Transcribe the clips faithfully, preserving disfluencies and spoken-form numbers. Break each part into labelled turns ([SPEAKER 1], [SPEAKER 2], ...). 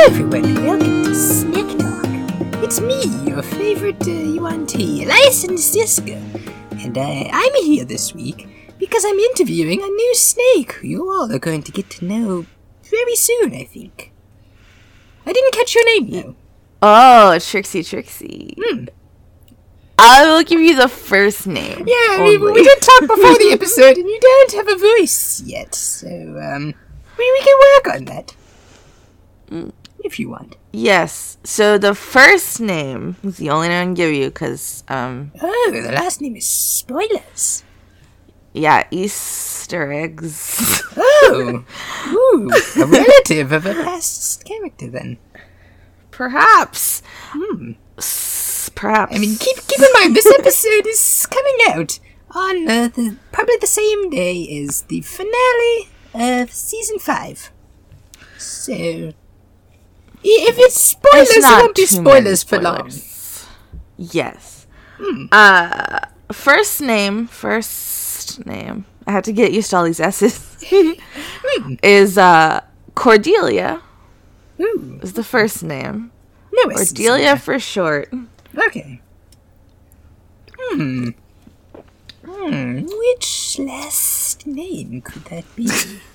[SPEAKER 1] everyone, welcome to Snack Talk. It's me, your favorite uh, Yuan T, Elias and Siska. And uh, I'm here this week because I'm interviewing a new snake who you all are going to get to know very soon, I think. I didn't catch your name, though.
[SPEAKER 2] Oh, Trixie Trixie.
[SPEAKER 1] Hmm.
[SPEAKER 2] I will give you the first name.
[SPEAKER 1] Yeah, we, we did talk before the episode, and you don't have a voice yet, so, um, we, we can work on that.
[SPEAKER 2] Mm.
[SPEAKER 1] If you want.
[SPEAKER 2] Yes, so the first name is the only name I can give you, because, um...
[SPEAKER 1] Oh, the last name is Spoilers.
[SPEAKER 2] Yeah, Easter eggs.
[SPEAKER 1] Oh! Ooh, a relative of a past character, then.
[SPEAKER 2] Perhaps.
[SPEAKER 1] Hmm.
[SPEAKER 2] S- perhaps.
[SPEAKER 1] I mean, keep keep in mind, this episode is coming out on uh, the, probably the same day as the finale of season five. So, i- if it's spoilers,
[SPEAKER 2] It's
[SPEAKER 1] it
[SPEAKER 2] not
[SPEAKER 1] won't be
[SPEAKER 2] too
[SPEAKER 1] spoilers
[SPEAKER 2] many
[SPEAKER 1] for long.
[SPEAKER 2] spoilers. Yes.
[SPEAKER 1] Hmm.
[SPEAKER 2] Uh, first name, first name. I had to get used to all these S's.
[SPEAKER 1] Hmm.
[SPEAKER 2] Is, uh, Cordelia.
[SPEAKER 1] Ooh,
[SPEAKER 2] Is the first name.
[SPEAKER 1] no S's
[SPEAKER 2] Cordelia
[SPEAKER 1] there.
[SPEAKER 2] for short.
[SPEAKER 1] Okay. Hmm. Hmm. Which last name could that be?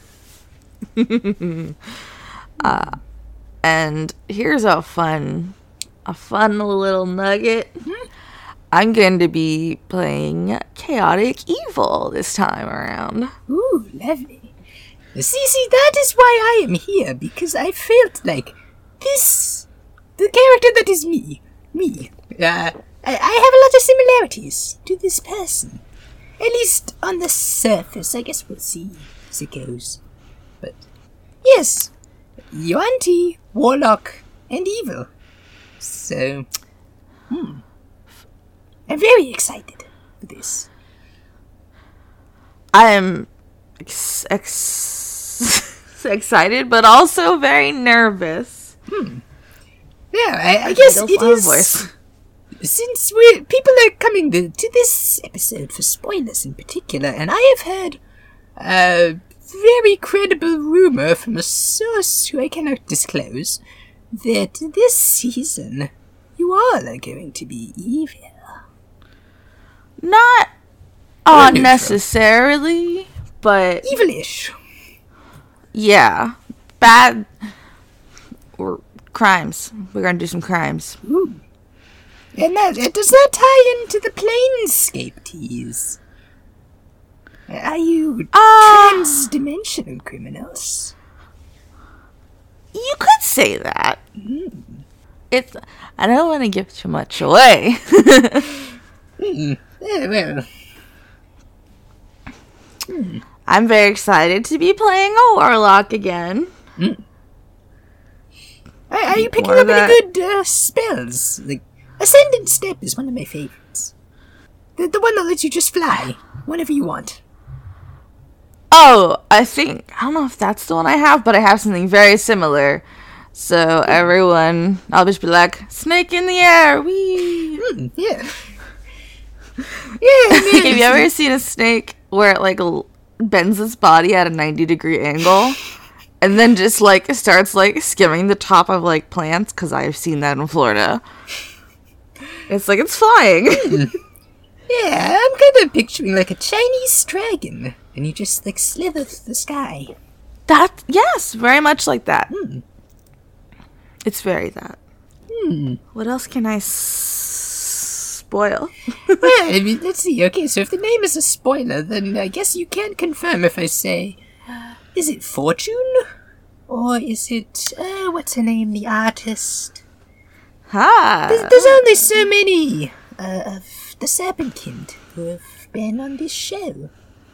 [SPEAKER 2] uh, and here's a fun, a fun little nugget.
[SPEAKER 1] Mm-hmm.
[SPEAKER 2] I'm going to be playing Chaotic Evil this time around.
[SPEAKER 1] Ooh, lovely. See, see, that is why I am here, because I felt like this, the character that is me, me, uh, I, I have a lot of similarities to this person. At least on the surface, I guess we'll see as it goes. But, yes, Yuan Ti, Warlock, and Evil. So, hmm. I'm very excited for this.
[SPEAKER 2] I am ex- ex- excited, but also very nervous.
[SPEAKER 1] Hmm. Yeah, I, I guess
[SPEAKER 2] don't
[SPEAKER 1] it
[SPEAKER 2] want a
[SPEAKER 1] is...
[SPEAKER 2] voice.
[SPEAKER 1] Since we people are coming to, to this episode for spoilers in particular, and I have heard a very credible rumor from a source who I cannot disclose, that this season you all are going to be evil.
[SPEAKER 2] Not
[SPEAKER 1] Or
[SPEAKER 2] uh,
[SPEAKER 1] neutral.
[SPEAKER 2] necessarily, but
[SPEAKER 1] Evilish.
[SPEAKER 2] yeah, bad or crimes. We're gonna do some crimes.
[SPEAKER 1] Ooh. And that, uh, does that tie into the Planescape tease? Are you
[SPEAKER 2] Uh,
[SPEAKER 1] trans-dimensional criminals?
[SPEAKER 2] You could say that.
[SPEAKER 1] Mm.
[SPEAKER 2] It's. I don't want to give too much away.
[SPEAKER 1] Mm. Yeah, well. Mm.
[SPEAKER 2] I'm very excited to be playing a warlock again.
[SPEAKER 1] Mm. Are, are you picking
[SPEAKER 2] More
[SPEAKER 1] up any
[SPEAKER 2] that-
[SPEAKER 1] good uh, spells? Like, Ascendant Step is one of my favorites. The, the one that lets you just fly whenever you want.
[SPEAKER 2] Oh, I think I don't know if that's the one I have, but I have something very similar. So everyone, I'll just be like, "Snake in the air, wee!"
[SPEAKER 1] Mm, yeah. Yeah, man.
[SPEAKER 2] Have you ever seen a snake where it like l- bends its body at a ninety degree angle, and then just like starts like skimming the top of like plants? Because I've seen that in Florida. It's like it's flying.
[SPEAKER 1] Yeah, I'm kind of picturing like a Chinese dragon, and you just like slither through the sky.
[SPEAKER 2] That yes, very much like that.
[SPEAKER 1] Hmm.
[SPEAKER 2] It's very that.
[SPEAKER 1] Hmm.
[SPEAKER 2] What else can I s- spoil?
[SPEAKER 1] Well, I mean, let's see. Okay, so if the name is a spoiler, then I guess you can confirm if I say, is it Fortune? Or is it, uh, what's her name, the artist?
[SPEAKER 2] Ha!
[SPEAKER 1] There's, there's only so many uh, of the Serpentkind who have been on this show.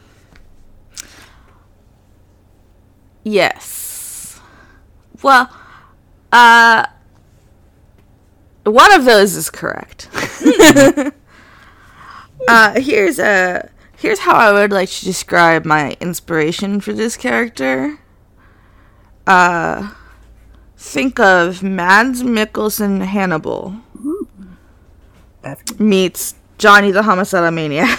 [SPEAKER 2] Yes. Well, uh, one of those is correct. uh, here's a here's how I would like to describe my inspiration for this character. Uh, think of Mads Mikkelsen Hannibal
[SPEAKER 1] Ooh. Perfect.
[SPEAKER 2] meets Johnny the Homicidal Maniac.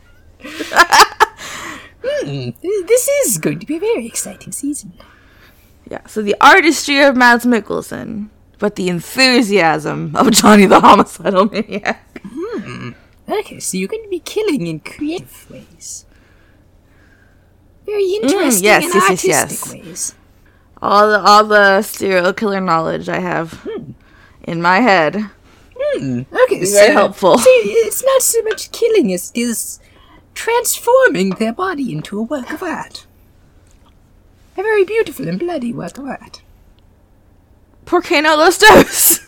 [SPEAKER 1] Hmm, this is going to be a very exciting season.
[SPEAKER 2] Yeah, so the artistry of Mads Mikkelsen, but the enthusiasm of Johnny the Homicidal Maniac.
[SPEAKER 1] Hmm. Okay, so you're going to be killing in creative ways. Very interesting
[SPEAKER 2] Mm, yes,
[SPEAKER 1] and
[SPEAKER 2] yes, yes,
[SPEAKER 1] artistic
[SPEAKER 2] yes.
[SPEAKER 1] ways.
[SPEAKER 2] All the all the serial killer knowledge I have
[SPEAKER 1] Hmm.
[SPEAKER 2] in my head.
[SPEAKER 1] Hmm. Okay, so
[SPEAKER 2] Very helpful.
[SPEAKER 1] See, it's not so much killing as it is transforming their body into a work of art. A very beautiful and bloody work of art.
[SPEAKER 2] Por qué no los dos?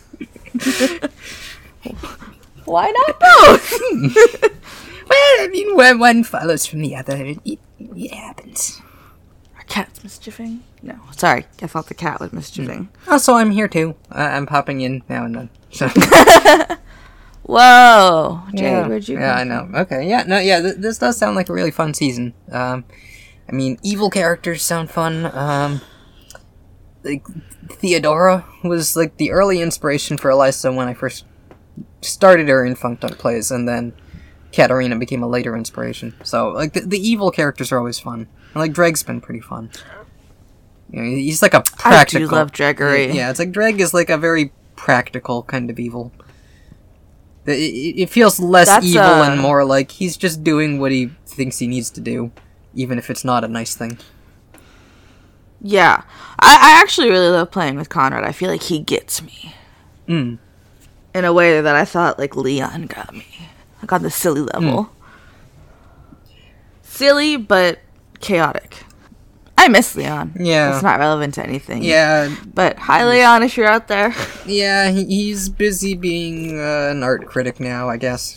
[SPEAKER 2] Why not both?
[SPEAKER 1] Well, I mean, when one follows from the other, it, it, it happens.
[SPEAKER 2] Our cat's mischieving? No, sorry. I thought the cat was mischieving.
[SPEAKER 1] Also, I'm here too. Uh, I'm popping in now and then. So.
[SPEAKER 2] Whoa, Jade,
[SPEAKER 1] yeah,
[SPEAKER 2] where'd you
[SPEAKER 1] yeah,
[SPEAKER 2] come
[SPEAKER 1] I know. Okay, yeah, no, yeah. Th- this does sound like a really fun season. Um, I mean, evil characters sound fun. Um, like Theodora was like the early inspiration for Elisa when I first started her in Funked Up Plays, and then Katarina became a later inspiration. So, like, the, the evil characters are always fun. And, like, Dreg's been pretty fun. You know, he's like a practical...
[SPEAKER 2] I do love Dregory.
[SPEAKER 1] Yeah, it's like Dreg is like a very practical kind of evil. It, it, it feels less
[SPEAKER 2] That's,
[SPEAKER 1] evil
[SPEAKER 2] uh,
[SPEAKER 1] and more like he's just doing what he thinks he needs to do, even if it's not a nice thing.
[SPEAKER 2] Yeah. I, I actually really love playing with Conrad. I feel like he gets me.
[SPEAKER 1] Mm.
[SPEAKER 2] In a way that I thought, like, Leon got me. Like, on the silly level.
[SPEAKER 1] Mm.
[SPEAKER 2] Silly, but chaotic. I miss Leon.
[SPEAKER 1] Yeah.
[SPEAKER 2] It's not relevant to anything.
[SPEAKER 1] Yeah,
[SPEAKER 2] But, hi, Leon, if you're out there.
[SPEAKER 1] yeah, he, he's busy being uh, an art critic now, I guess.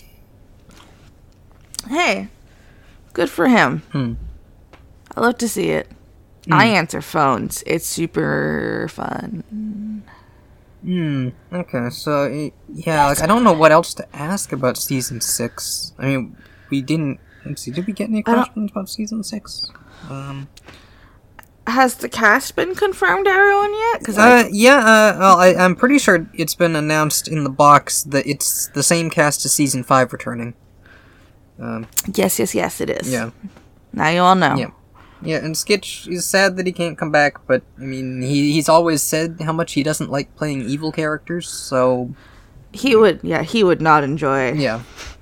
[SPEAKER 2] Hey. Good for him.
[SPEAKER 1] Hmm.
[SPEAKER 2] I love to see it.
[SPEAKER 1] Mm.
[SPEAKER 2] I answer phones. It's super fun.
[SPEAKER 1] Hmm. Okay, so y- yeah, like I don't know what else to ask about season six. I mean, we didn't. Let's see. Did we get any
[SPEAKER 2] I don't-
[SPEAKER 1] questions about season six? Um.
[SPEAKER 2] Has the cast been confirmed to everyone yet? Because
[SPEAKER 1] Uh. Yeah. Uh. Well, I, I'm pretty sure it's been announced in the box that it's the same cast as season five returning. Um.
[SPEAKER 2] yes, yes, yes, it is.
[SPEAKER 1] Yeah.
[SPEAKER 2] Now you all know.
[SPEAKER 1] Yeah. Yeah, and Skitch is sad that he can't come back, but I mean, he he's always said how much he doesn't like playing evil characters. So
[SPEAKER 2] He would, yeah, he would not enjoy.
[SPEAKER 1] yeah.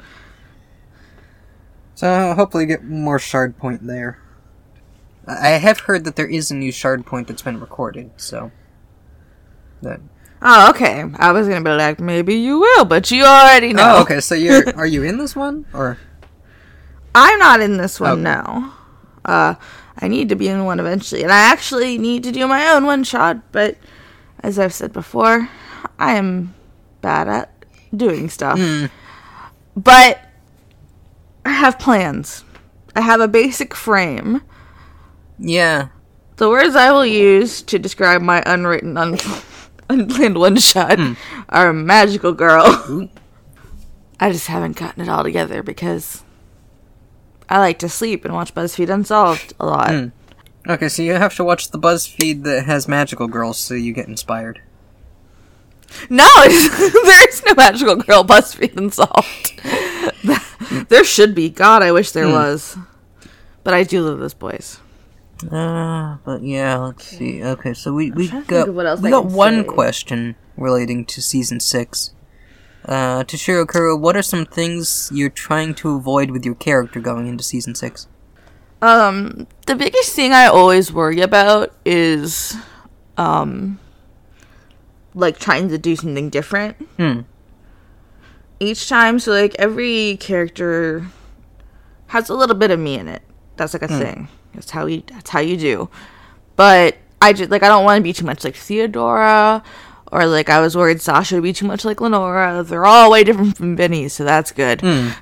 [SPEAKER 1] So hopefully get more Shard Point there. I have heard that there is a new Shard Point that's been recorded, so that.
[SPEAKER 2] Oh, okay. I was gonna be like, maybe you will, but you already know.
[SPEAKER 1] Oh, okay. So you're are you in this one or?
[SPEAKER 2] I'm not in this one
[SPEAKER 1] Okay.
[SPEAKER 2] now. Uh, I need to be in one eventually, and I actually need to do my own one shot. But as I've said before, I am bad at doing stuff.
[SPEAKER 1] Hmm.
[SPEAKER 2] But I have plans. I have a basic frame.
[SPEAKER 1] Yeah.
[SPEAKER 2] The words I will use to describe my unwritten, un- unplanned one shot
[SPEAKER 1] Hmm.
[SPEAKER 2] are magical girl.
[SPEAKER 1] Ooh.
[SPEAKER 2] I just haven't gotten it all together because I like to sleep and watch BuzzFeed Unsolved a lot.
[SPEAKER 1] Hmm. Okay, so you have to watch the BuzzFeed that has magical girls, so you get inspired.
[SPEAKER 2] No, there is no magical girl BuzzFeed Unsolved. There should be. God, I wish there
[SPEAKER 1] Hmm.
[SPEAKER 2] was. But I do love those boys.
[SPEAKER 1] Uh, but yeah, let's see. Okay, so we we
[SPEAKER 2] trying to
[SPEAKER 1] got
[SPEAKER 2] think of what else
[SPEAKER 1] we
[SPEAKER 2] I
[SPEAKER 1] got
[SPEAKER 2] can
[SPEAKER 1] one
[SPEAKER 2] say.
[SPEAKER 1] question relating to season six. Uh, to Shirokuro, what are some things you're trying to avoid with your character going into season six?
[SPEAKER 2] Um, the biggest thing I always worry about is, um, like trying to do something different.
[SPEAKER 1] Hmm.
[SPEAKER 2] Each time, so like every character has a little bit of me in it. That's like a thing. That's how you. That's how you do. But I just like I don't want to be too much like Theodora, or like I was worried Sasha would be too much like Lenora. They're all way different from Vinny, so that's good.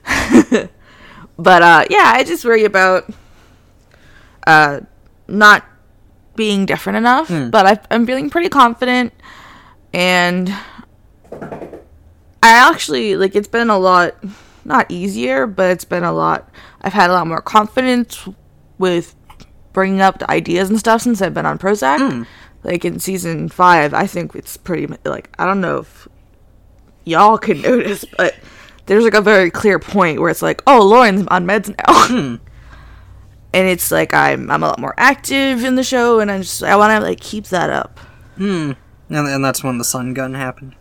[SPEAKER 2] But uh, yeah, I just worry about uh not being different enough. But I, I'm feeling pretty confident, and I actually like it's been a lot. Not easier, but it's been a lot. I've had a lot more confidence with bringing up the ideas and stuff since I've been on Prozac.
[SPEAKER 1] Mm.
[SPEAKER 2] Like in season five, I think it's pretty like I don't know if y'all can notice, but there's like a very clear point where it's like, oh, Lauren's on meds now, and it's like I'm I'm a lot more active in the show, and I just I want to like keep that up.
[SPEAKER 3] Hmm. And, and that's when the sun gun happened.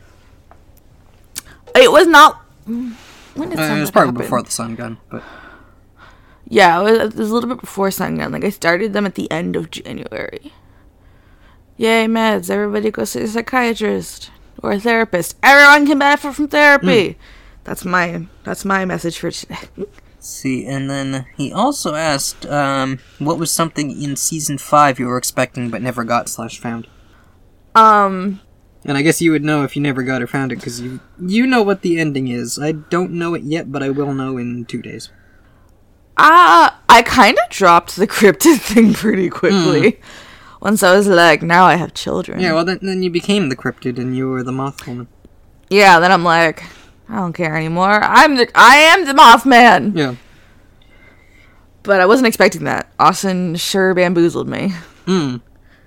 [SPEAKER 2] It was not. When did
[SPEAKER 3] Uh,
[SPEAKER 2] Sun
[SPEAKER 3] it was
[SPEAKER 2] Gun
[SPEAKER 3] probably
[SPEAKER 2] happen?
[SPEAKER 3] before the sun gun, but
[SPEAKER 2] Yeah, it was, it was a little bit before Sun Gun. Like I started them at the end of January. Yay, meds! Everybody go see a psychiatrist or a therapist. Everyone can benefit from therapy. Mm. That's my that's my message for today.
[SPEAKER 3] See, and then he also asked, um, what was something in season five you were expecting but never got slash found?
[SPEAKER 2] Um,
[SPEAKER 3] and I guess you would know if you never got or found it, because you you know what the ending is. I don't know it yet, but I will know in two days.
[SPEAKER 2] Uh, I kind of dropped the cryptid thing pretty quickly. Mm. Once I was like, now I have children.
[SPEAKER 3] Yeah, well, then, then you became the cryptid and you were the moth woman.
[SPEAKER 2] Yeah, then I'm like, I don't care anymore. I'm the, I am the Mothman.
[SPEAKER 3] Yeah.
[SPEAKER 2] But I wasn't expecting that. Austin sure bamboozled me.
[SPEAKER 3] Hmm.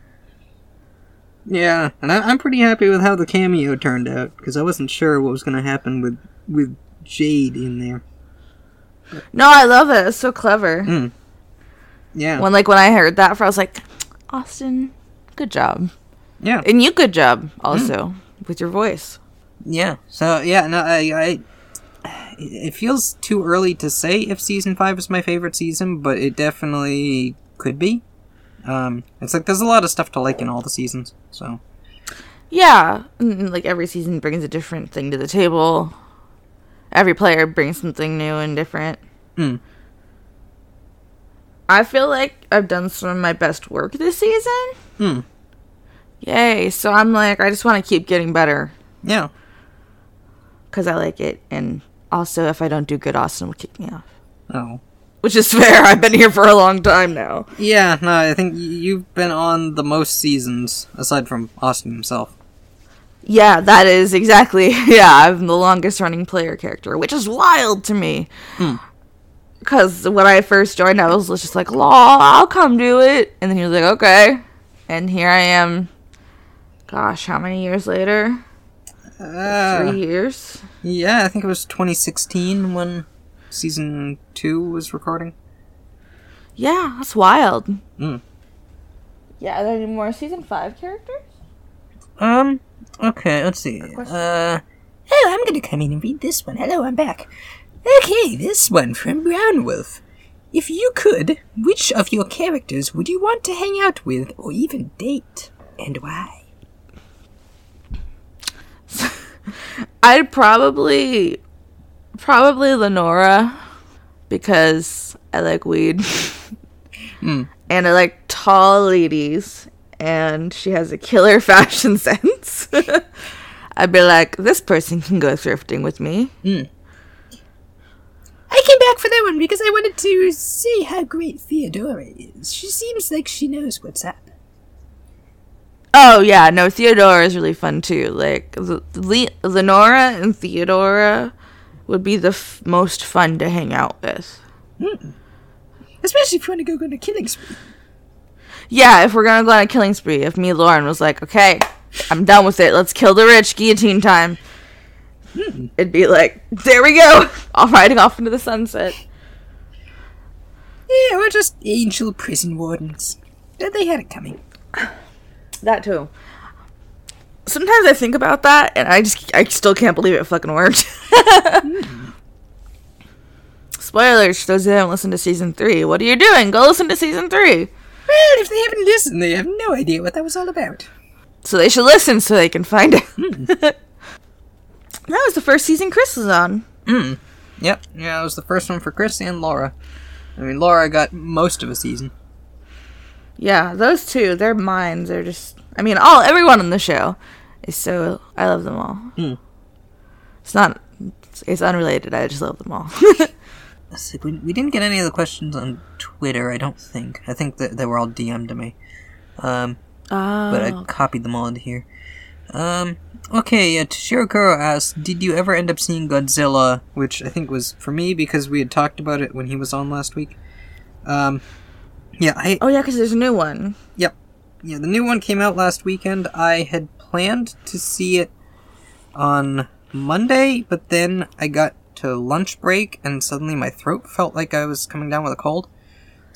[SPEAKER 3] Yeah, and I, I'm pretty happy with how the cameo turned out, because I wasn't sure what was going to happen with, with Jade in there.
[SPEAKER 2] No, I love it. It's so clever.
[SPEAKER 3] Mm. Yeah.
[SPEAKER 2] When like when I heard that, I was like, Austin, good job.
[SPEAKER 3] Yeah.
[SPEAKER 2] And you, good job also mm. with your voice.
[SPEAKER 3] Yeah. So yeah, no, I, I, it feels too early to say if season five is my favorite season, but it definitely could be. Um, it's like there's a lot of stuff to like in all the seasons. So.
[SPEAKER 2] Yeah, and, like every season brings a different thing to the table. Every player brings something new and different.
[SPEAKER 3] Mm.
[SPEAKER 2] I feel like I've done some of my best work this season.
[SPEAKER 3] Hmm.
[SPEAKER 2] Yay. So I'm like, I just want to keep getting better.
[SPEAKER 3] Yeah.
[SPEAKER 2] Because I like it. And also, if I don't do good, Austin will kick me off.
[SPEAKER 3] Oh.
[SPEAKER 2] Which is fair. I've been here for a long time now.
[SPEAKER 3] Yeah, no, I think you've been on the most seasons, aside from Austin himself.
[SPEAKER 2] Yeah, that is exactly, yeah, I'm the longest running player character, which is wild to me. Because mm. when I first joined, I was just like, lol, I'll come do it. And then he was like, okay. And here I am, gosh, how many years later?
[SPEAKER 3] Uh,
[SPEAKER 2] Three years?
[SPEAKER 3] Yeah, I think it was twenty sixteen when season two was recording.
[SPEAKER 2] Yeah, that's wild.
[SPEAKER 3] Mm.
[SPEAKER 2] Yeah, are there any more season five characters?
[SPEAKER 3] Um... Okay, let's see. Uh,
[SPEAKER 1] oh, I'm gonna come in and read this one. Hello, I'm back. Okay, this one from Brown Wolf. If you could, which of your characters would you want to hang out with or even date, and why?
[SPEAKER 2] I'd probably, probably Lenora, because I like weed.
[SPEAKER 3] mm.
[SPEAKER 2] And I like tall ladies. And she has a killer fashion sense. I'd be like, this person can go thrifting with me.
[SPEAKER 3] Mm.
[SPEAKER 1] I came back for that one because I wanted to see how great Theodora is. She seems like she knows what's up.
[SPEAKER 2] Oh, yeah. No, Theodora is really fun, too. Like, Le- Lenora and Theodora would be the f- most fun to hang out with.
[SPEAKER 1] Mm. Especially if you want to go on a killing spree.
[SPEAKER 2] Yeah, if we're gonna go on a killing spree, if me and Lauren was like, okay, I'm done with it, let's kill the rich, guillotine time. Hmm. It'd be like, there we go, all riding off into the sunset.
[SPEAKER 1] Yeah, or just angel prison wardens. They had it coming.
[SPEAKER 2] That too. Sometimes I think about that, and I just, I still can't believe it fucking worked. hmm. Spoilers for those who haven't listened to season three. What are you doing? Go listen to season three.
[SPEAKER 1] Well, if they haven't listened, they have no idea what that was all about.
[SPEAKER 2] So they should listen so they can find out. Mm. That was the first season Chris was on.
[SPEAKER 3] Mm. Yep. Yeah, it was the first one for Chris and Laura. I mean, Laura got most of a season.
[SPEAKER 2] Yeah, those two, their minds are just... I mean, all everyone on the show is so... I love them all.
[SPEAKER 3] Mm.
[SPEAKER 2] It's not... It's, it's unrelated. I just love them all.
[SPEAKER 3] We, we didn't get any of the questions on Twitter, I don't think. I think that they were all D M'd to me. Um,
[SPEAKER 2] oh.
[SPEAKER 3] But I copied them all into here. Um, okay, uh, Toshiro Kuro asked, did you ever end up seeing Godzilla? Which I think was for me, because we had talked about it when he was on last week. Um, yeah, I...
[SPEAKER 2] Oh, yeah, because there's a new one.
[SPEAKER 3] Yep. Yeah, the new one came out last weekend. I had planned to see it on Monday, but then I got to lunch break, and suddenly my throat felt like I was coming down with a cold.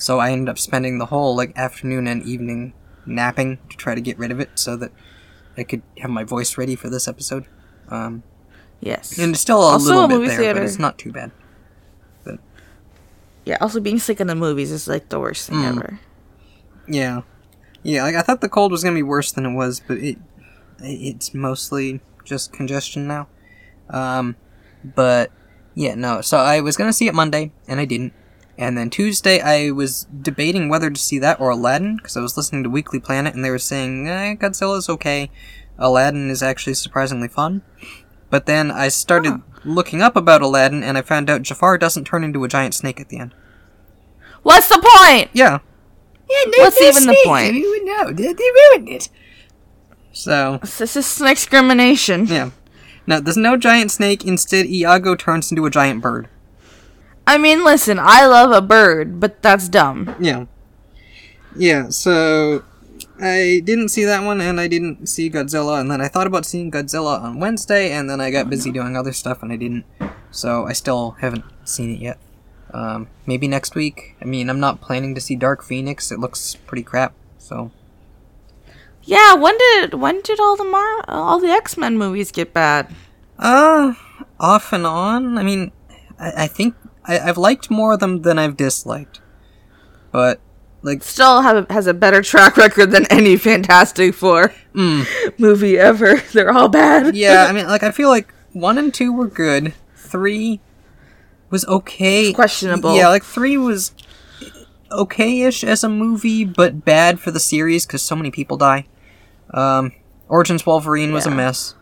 [SPEAKER 3] So I ended up spending the whole like afternoon and evening napping to try to get rid of it so that I could have my voice ready for this episode. Um,
[SPEAKER 2] Yes.
[SPEAKER 3] and it's still a
[SPEAKER 2] Also,
[SPEAKER 3] little
[SPEAKER 2] a
[SPEAKER 3] bit
[SPEAKER 2] movie
[SPEAKER 3] there,
[SPEAKER 2] theater.
[SPEAKER 3] but it's not too bad. But
[SPEAKER 2] Yeah, also being sick in the movies is like the worst thing
[SPEAKER 3] Mm.
[SPEAKER 2] ever.
[SPEAKER 3] yeah, yeah. Like I thought the cold was gonna be worse than it was, but it it's mostly just congestion now. Um, but yeah, no. So I was gonna see it Monday, and I didn't. And then Tuesday, I was debating whether to see that or Aladdin, because I was listening to Weekly Planet, and they were saying, eh, Godzilla's okay. Aladdin is actually surprisingly fun. But then I started
[SPEAKER 2] Huh.
[SPEAKER 3] looking up about Aladdin, and I found out Jafar doesn't turn into a giant snake at the end.
[SPEAKER 2] What's the point?
[SPEAKER 3] Yeah.
[SPEAKER 1] Yeah, no,
[SPEAKER 2] What's
[SPEAKER 1] no
[SPEAKER 2] even the
[SPEAKER 1] snake.
[SPEAKER 2] point?
[SPEAKER 1] I mean, no, they, they ruined it.
[SPEAKER 3] So,
[SPEAKER 2] This is some discrimination.
[SPEAKER 3] yeah. No, there's no giant snake. Instead, Iago turns into a giant bird.
[SPEAKER 2] I mean, listen, I love a bird, but that's dumb.
[SPEAKER 3] Yeah. Yeah, so I didn't see that one, and I didn't see Godzilla, and then I thought about seeing Godzilla on Wednesday, and then I got busy doing other stuff, and I didn't. So I still haven't seen it yet. Um, maybe next week. I mean, I'm not planning to see Dark Phoenix. It looks pretty crap, so...
[SPEAKER 2] Yeah, when did when did all the Mar- all the X-Men movies get bad?
[SPEAKER 3] Uh, off and on. I mean, I, I think I, I've liked more of them than I've disliked. But, like...
[SPEAKER 2] Still have a, has a better track record than any Fantastic Four
[SPEAKER 3] Mm.
[SPEAKER 2] movie ever. They're all bad.
[SPEAKER 3] Yeah, I mean, like, I feel like one and two were good. Three was okay.
[SPEAKER 2] It's questionable.
[SPEAKER 3] Yeah, like, three was okay-ish as a movie, but bad for the series because so many people die. Um, Origins Wolverine was a
[SPEAKER 2] Yeah.
[SPEAKER 3] mess.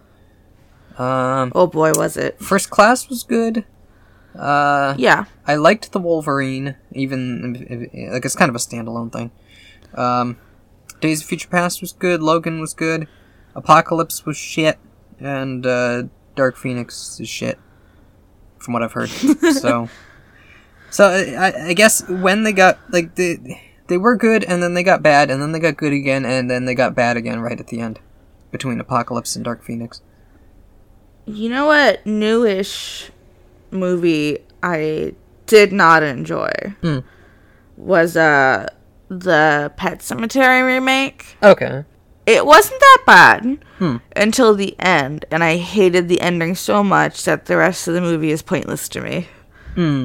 [SPEAKER 3] Um,
[SPEAKER 2] Oh boy, was it.
[SPEAKER 3] First Class was good. Uh,
[SPEAKER 2] Yeah.
[SPEAKER 3] I liked the Wolverine, even if, if, like it's kind of a standalone thing. Um, Days of Future Past was good. Logan was good. Apocalypse was shit, and uh, Dark Phoenix is shit, from what I've heard. so, so I, I guess when they got like they they were good, and then they got bad, and then they got good again, and then they got bad again right at the end, between Apocalypse and Dark Phoenix.
[SPEAKER 2] You know what newish movie I did not enjoy
[SPEAKER 3] Hmm.
[SPEAKER 2] was uh the Pet Cemetery remake.
[SPEAKER 3] Okay.
[SPEAKER 2] It wasn't that bad
[SPEAKER 3] Hmm.
[SPEAKER 2] until the end, and I hated the ending so much that the rest of the movie is pointless to me.
[SPEAKER 3] Hmm.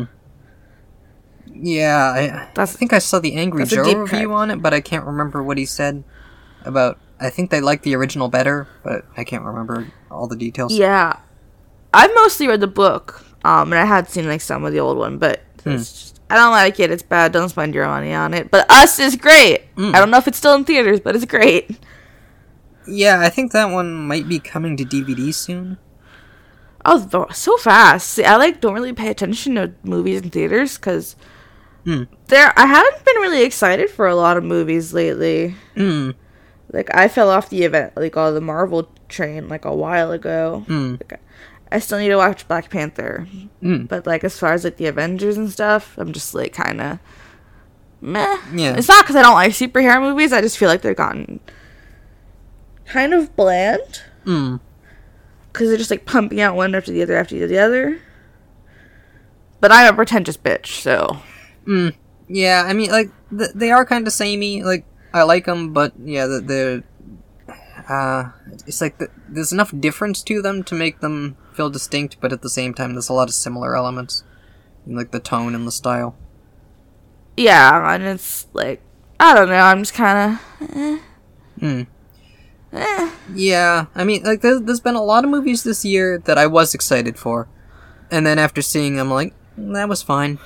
[SPEAKER 3] Yeah, I, I
[SPEAKER 2] That's-
[SPEAKER 3] think I saw the Angry
[SPEAKER 2] that's a
[SPEAKER 3] Joe
[SPEAKER 2] deep
[SPEAKER 3] review
[SPEAKER 2] cut.
[SPEAKER 3] on it, but I can't remember what he said about. I think they liked the original better, but I can't remember all the details.
[SPEAKER 2] Yeah, I mostly read the book, um, and I had seen like some of the old one, but
[SPEAKER 3] Hmm.
[SPEAKER 2] it's just, I don't like it. It's bad. Don't spend your money on it. But Us is great.
[SPEAKER 3] Mm.
[SPEAKER 2] I don't know if it's still in theaters, but it's great.
[SPEAKER 3] Yeah, I think that one might be coming to D V D soon.
[SPEAKER 2] Oh, th- so fast. See, I like don't really pay attention to movies in theaters because
[SPEAKER 3] Hmm.
[SPEAKER 2] there. I haven't been really excited for a lot of movies lately.
[SPEAKER 3] Hmm.
[SPEAKER 2] Like I fell off the event, like all the Marvel train, like a while ago.
[SPEAKER 3] Hmm.
[SPEAKER 2] Like, I still need to watch Black Panther,
[SPEAKER 3] Hmm.
[SPEAKER 2] but like as far as like the Avengers and stuff, I'm just like kind of meh.
[SPEAKER 3] Yeah.
[SPEAKER 2] It's not because I don't like superhero movies. I just feel like they've gotten kind of bland
[SPEAKER 3] Hmm.
[SPEAKER 2] because they're just like pumping out one after the other after the other. But I'm a pretentious bitch, so
[SPEAKER 3] Hmm. Yeah, I mean, like th- they are kind of samey. Like I like them, but yeah, the- they're. Uh, it's like the, there's enough difference to them to make them feel distinct, but at the same time, there's a lot of similar elements, like the tone and the style.
[SPEAKER 2] yeah, and it's like I don't know. I'm just kind of eh,
[SPEAKER 3] Hmm.
[SPEAKER 2] eh.
[SPEAKER 3] Yeah, I mean, like, there's, there's been a lot of movies this year that I was excited for. And then after seeing them, like, "Mm, that was fine.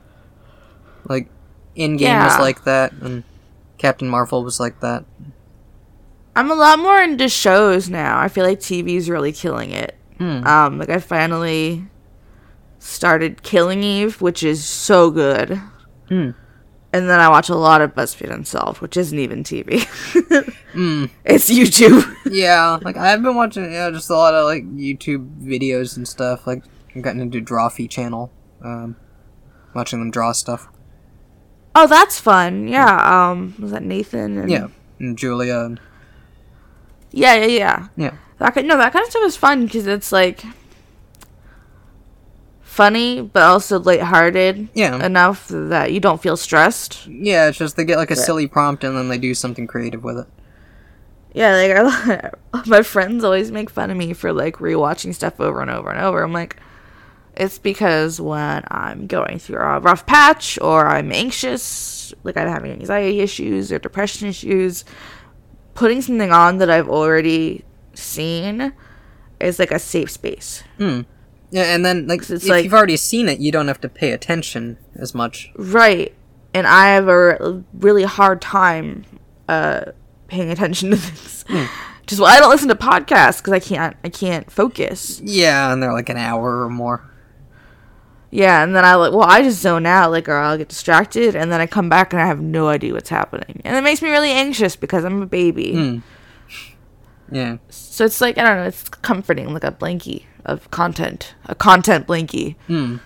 [SPEAKER 3] Like, In-Game was
[SPEAKER 2] Yeah.
[SPEAKER 3] like that, and Captain Marvel was like that.
[SPEAKER 2] I'm a lot more into shows now. I feel like T V's really killing it.
[SPEAKER 3] Hmm.
[SPEAKER 2] Um, like I finally started Killing Eve, which is so good.
[SPEAKER 3] Hmm.
[SPEAKER 2] And then I watch a lot of BuzzFeed Unsolved, which isn't even T V.
[SPEAKER 3] Hmm.
[SPEAKER 2] It's YouTube.
[SPEAKER 3] Yeah, like, I've been watching, yeah, just a lot of, like, YouTube videos and stuff. Like, I've gotten into Drawfee channel, um, watching them draw stuff.
[SPEAKER 2] Oh, that's fun. Yeah. Um, was that Nathan? And
[SPEAKER 3] Yeah, and Julia, and,
[SPEAKER 2] Yeah, yeah, yeah.
[SPEAKER 3] yeah.
[SPEAKER 2] That kind, no, that kind of stuff is fun because it's like funny, but also lighthearted.
[SPEAKER 3] Yeah.
[SPEAKER 2] Enough that you don't feel stressed.
[SPEAKER 3] Yeah, it's just they get like a
[SPEAKER 2] Yeah.
[SPEAKER 3] silly prompt and then they do something creative with it.
[SPEAKER 2] Yeah, like I, my friends always make fun of me for like rewatching stuff over and over and over. I'm like, it's because when I'm going through a rough patch or I'm anxious, like I'm having anxiety issues or depression issues, putting something on that I've already seen is like a safe space.
[SPEAKER 3] Hmm. Yeah, and then like
[SPEAKER 2] It's
[SPEAKER 3] if
[SPEAKER 2] like-
[SPEAKER 3] you've already seen it, you don't have to pay attention as much.
[SPEAKER 2] Right. And I have a really hard time uh, paying attention to things. Which is why I don't listen to podcasts, because I can't, I can't focus.
[SPEAKER 3] Yeah, and they're like an hour or more.
[SPEAKER 2] Yeah, and then I like, well, I just zone out, like, or I'll get distracted, and then I come back and I have no idea what's happening. And it makes me really anxious because I'm a baby.
[SPEAKER 3] Hmm. Yeah.
[SPEAKER 2] So it's like, I don't know, it's comforting, like a blankie of content. A content blankie.
[SPEAKER 3] Hmm.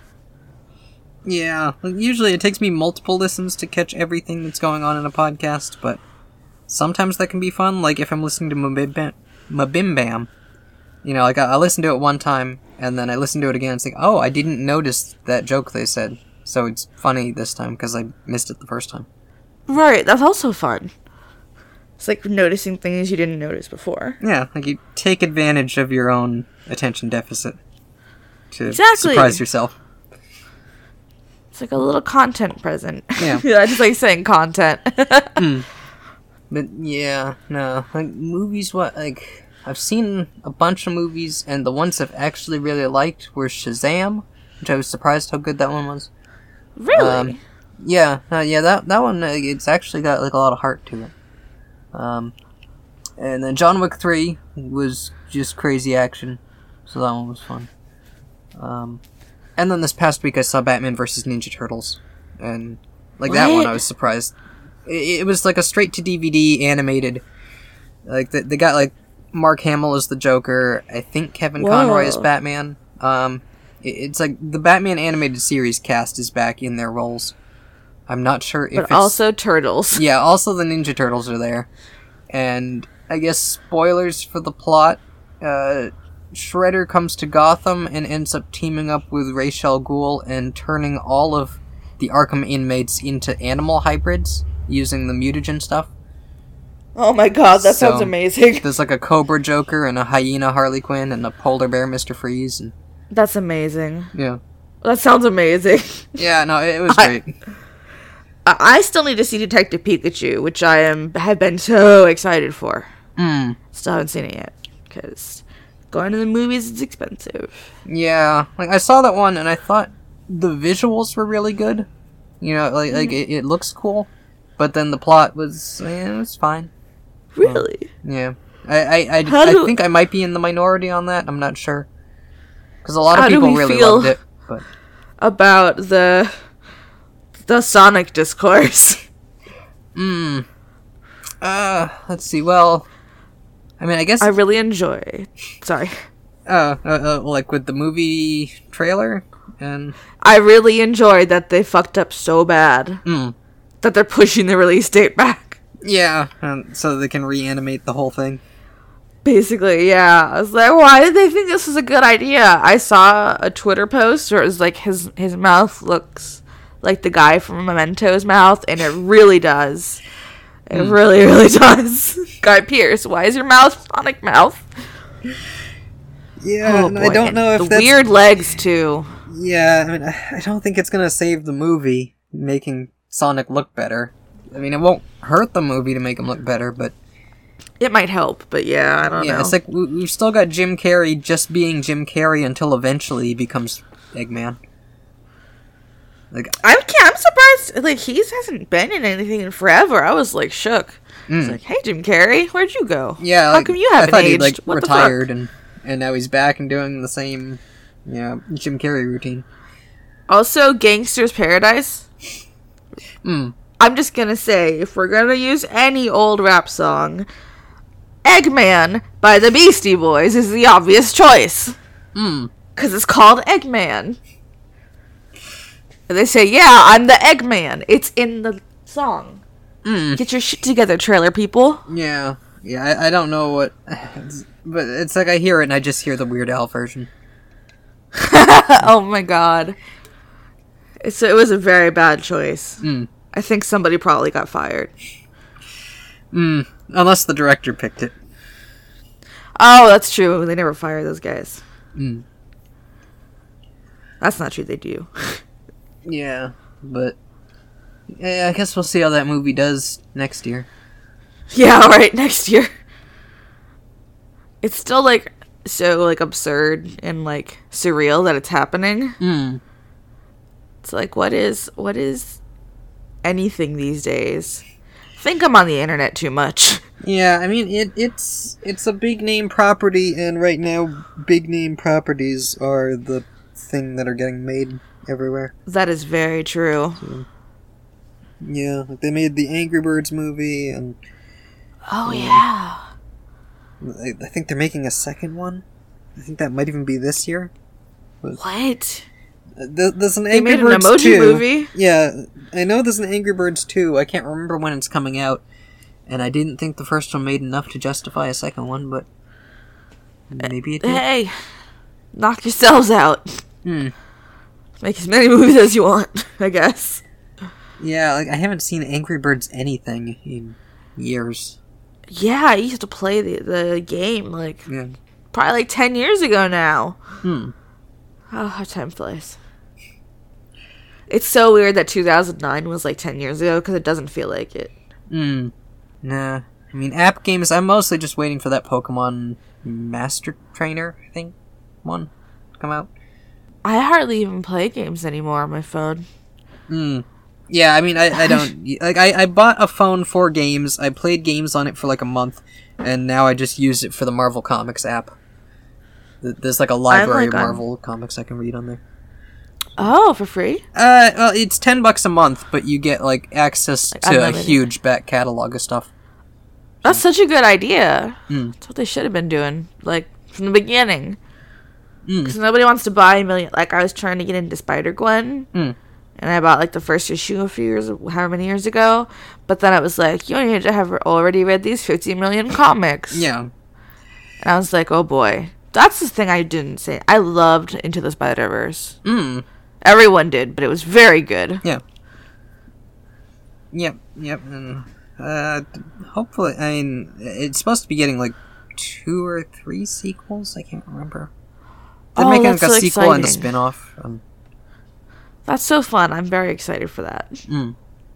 [SPEAKER 3] Yeah. Like, usually it takes me multiple listens to catch everything that's going on in a podcast, but sometimes that can be fun. Like if I'm listening to Mabim Bam, Mabim Bam, you know, like I, I listen to it one time and then I listen to it again. It's like, oh, I didn't notice that joke they said, so it's funny this time because I missed it the first time.
[SPEAKER 2] Right, that's also fun. It's like noticing things you didn't notice before.
[SPEAKER 3] Yeah, like you take advantage of your own attention deficit to
[SPEAKER 2] Exactly.
[SPEAKER 3] surprise yourself.
[SPEAKER 2] It's like a little content present.
[SPEAKER 3] Yeah.
[SPEAKER 2] I just like saying content.
[SPEAKER 3] But yeah, no, like movies. What like I've seen a bunch of movies, and the ones I've actually really liked were Shazam, which I was surprised how good that one was.
[SPEAKER 2] Really?
[SPEAKER 3] Um, yeah, uh, yeah, that that one uh, it's actually got like a lot of heart to it. Um, and then John Wick three was just crazy action, so that one was fun. Um, and then this past week I saw Batman versus Ninja Turtles, and like that one
[SPEAKER 2] What?
[SPEAKER 3] I was surprised. It, it was like a straight to D V D animated. Like they, they got like Mark Hamill as the Joker. I think Kevin
[SPEAKER 2] Whoa.
[SPEAKER 3] Conroy as Batman. Um, it, it's like the Batman animated series cast is back in their roles. I'm not sure if
[SPEAKER 2] but
[SPEAKER 3] it's
[SPEAKER 2] also turtles.
[SPEAKER 3] yeah, also the Ninja Turtles are there. And I guess spoilers for the plot, uh, Shredder comes to Gotham and ends up teaming up with Ra's al Ghul and turning all of the Arkham inmates into animal hybrids using the mutagen stuff.
[SPEAKER 2] Oh my god, that
[SPEAKER 3] So-
[SPEAKER 2] sounds amazing.
[SPEAKER 3] There's like a Cobra Joker and a Hyena Harley Quinn and a Polar Bear Mister Freeze. And,
[SPEAKER 2] That's amazing.
[SPEAKER 3] yeah.
[SPEAKER 2] That sounds amazing.
[SPEAKER 3] Yeah, no, it, it was
[SPEAKER 2] I-
[SPEAKER 3] great.
[SPEAKER 2] I I still need to see Detective Pikachu, which I am have been so excited for.
[SPEAKER 3] Mm.
[SPEAKER 2] Still haven't seen it yet, because going to the movies is expensive.
[SPEAKER 3] Yeah, like I saw that one and I thought the visuals were really good. You know, like like it, it looks cool, but then the plot was eh, it was fine.
[SPEAKER 2] Really?
[SPEAKER 3] Yeah, I I, I,
[SPEAKER 2] How
[SPEAKER 3] I
[SPEAKER 2] do-
[SPEAKER 3] think I might be in the minority on that. I'm not sure because a lot of
[SPEAKER 2] How do
[SPEAKER 3] people
[SPEAKER 2] we
[SPEAKER 3] really
[SPEAKER 2] feel-
[SPEAKER 3] loved it. But
[SPEAKER 2] About the the Sonic discourse.
[SPEAKER 3] mm, uh, let's see. Well, I mean, I guess
[SPEAKER 2] I really enjoy. Sorry.
[SPEAKER 3] uh, uh, uh like with the movie trailer and
[SPEAKER 2] I really enjoyed that they fucked up so bad
[SPEAKER 3] mm,
[SPEAKER 2] that they're pushing the release date back.
[SPEAKER 3] yeah, um, so they can reanimate the whole thing.
[SPEAKER 2] Basically, yeah. I was like, why did they think this was a good idea? I saw a Twitter post where it was like his his mouth looks like the guy from Memento's mouth, and it really does. It really, really does. Guy Pearce, why is your mouth Sonic mouth?
[SPEAKER 3] Yeah,
[SPEAKER 2] Oh,
[SPEAKER 3] and I
[SPEAKER 2] boy.
[SPEAKER 3] don't
[SPEAKER 2] And
[SPEAKER 3] know if
[SPEAKER 2] the
[SPEAKER 3] that's
[SPEAKER 2] weird legs too.
[SPEAKER 3] Yeah, I mean, I I don't think it's gonna save the movie, making Sonic look better. I mean, it won't hurt the movie to make him look better, but
[SPEAKER 2] It might help, but yeah, I don't
[SPEAKER 3] yeah,
[SPEAKER 2] know.
[SPEAKER 3] it's like we, we've still got Jim Carrey just being Jim Carrey until eventually he becomes Eggman. Like,
[SPEAKER 2] I'm I'm surprised. Like he hasn't been in anything in forever. I was like shook. I was
[SPEAKER 3] Mm.
[SPEAKER 2] like, "Hey, Jim Carrey, where'd you go?
[SPEAKER 3] yeah,
[SPEAKER 2] how
[SPEAKER 3] like,
[SPEAKER 2] come you
[SPEAKER 3] I
[SPEAKER 2] haven't
[SPEAKER 3] thought
[SPEAKER 2] aged?
[SPEAKER 3] he'd like
[SPEAKER 2] What
[SPEAKER 3] retired
[SPEAKER 2] the fuck?"
[SPEAKER 3] and and now he's back and doing the same, yeah, Jim Carrey routine.
[SPEAKER 2] Also, Gangster's Paradise.
[SPEAKER 3] Mm.
[SPEAKER 2] I'm just gonna say, if we're gonna use any old rap song, Eggman by the Beastie Boys is the obvious choice.
[SPEAKER 3] Mm.
[SPEAKER 2] Because it's called Eggman. And they say, yeah, I'm the Eggman. It's in the song.
[SPEAKER 3] Mm.
[SPEAKER 2] Get your shit together, trailer people.
[SPEAKER 3] Yeah, yeah, I, I don't know what, but it's like I hear it and I just hear the Weird Al version.
[SPEAKER 2] Oh my god. It's, it was a very bad choice.
[SPEAKER 3] Mm.
[SPEAKER 2] I think somebody probably got fired.
[SPEAKER 3] Mm. Unless the director picked it.
[SPEAKER 2] Oh, that's true. They never fire those guys.
[SPEAKER 3] Mm.
[SPEAKER 2] That's not true. They do.
[SPEAKER 3] Yeah, but yeah, I guess we'll see how that movie does next year.
[SPEAKER 2] Yeah, right. Next year. It's still like so like absurd and like surreal that it's happening.
[SPEAKER 3] Mm.
[SPEAKER 2] It's like what is what is anything these days? I think I'm on the internet too much.
[SPEAKER 3] Yeah, I mean it. It's it's a big name property, and right now, big name properties are the thing that are getting made everywhere.
[SPEAKER 2] That is very true.
[SPEAKER 3] So, yeah, like they made the Angry Birds movie, and
[SPEAKER 2] Oh yeah.
[SPEAKER 3] I, I think they're making a second one. I think that might even be this year.
[SPEAKER 2] What?
[SPEAKER 3] Uh, th- there's an
[SPEAKER 2] They
[SPEAKER 3] Angry
[SPEAKER 2] made an
[SPEAKER 3] Birds
[SPEAKER 2] emoji
[SPEAKER 3] two.
[SPEAKER 2] movie?
[SPEAKER 3] Yeah, I know there's an Angry Birds two. I can't remember when it's coming out, and I didn't think the first one made enough to justify a second one, but maybe it did.
[SPEAKER 2] Hey, knock yourselves out.
[SPEAKER 3] Hmm.
[SPEAKER 2] Make as many movies as you want, I guess.
[SPEAKER 3] Yeah, like I haven't seen Angry Birds anything in years.
[SPEAKER 2] Yeah, I used to play the, the game, like,
[SPEAKER 3] Yeah.
[SPEAKER 2] probably like ten years ago now.
[SPEAKER 3] Hmm.
[SPEAKER 2] Oh, how time flies. It's so weird that two thousand nine was like ten years ago, because it doesn't feel like it.
[SPEAKER 3] Hmm. Nah. I mean, app games, I'm mostly just waiting for that Pokemon Master Trainer, I think, one to come out.
[SPEAKER 2] I hardly even play games anymore on my phone.
[SPEAKER 3] Hmm. Yeah, I mean, I, I don't... like, I, I bought a phone for games, I played games on it for like a month, and now I just use it for the Marvel Comics app. Th- There's like a library
[SPEAKER 2] like
[SPEAKER 3] of
[SPEAKER 2] on-
[SPEAKER 3] Marvel comics I can read on there.
[SPEAKER 2] Oh, for free?
[SPEAKER 3] Uh, well, it's ten bucks a month, but you get, like, access
[SPEAKER 2] Like
[SPEAKER 3] to a
[SPEAKER 2] unlimited.
[SPEAKER 3] huge back catalog of stuff.
[SPEAKER 2] That's such a good idea.
[SPEAKER 3] Mm.
[SPEAKER 2] That's what they should have been doing, like, from the beginning.
[SPEAKER 3] Mm.
[SPEAKER 2] Because nobody wants to buy a million... Like, I was trying to get into Spider-Gwen,
[SPEAKER 3] Mm.
[SPEAKER 2] and I bought, like, the first issue a few years... However many years ago. But then I was like, you need to have already read these fifty million comics.
[SPEAKER 3] Yeah.
[SPEAKER 2] And I was like, oh boy. That's the thing I didn't say. I loved Into the Spider-Verse.
[SPEAKER 3] Mm.
[SPEAKER 2] Everyone did, but it was very good.
[SPEAKER 3] Yeah. Yep, yep, and, uh, hopefully, I mean, it's supposed to be getting, like, two or three sequels? I can't remember. They're
[SPEAKER 2] Oh,
[SPEAKER 3] making,
[SPEAKER 2] that's
[SPEAKER 3] like, a
[SPEAKER 2] so
[SPEAKER 3] sequel and a
[SPEAKER 2] exciting.
[SPEAKER 3] spin-off. Um,
[SPEAKER 2] That's so fun. I'm very excited for that.
[SPEAKER 3] mm.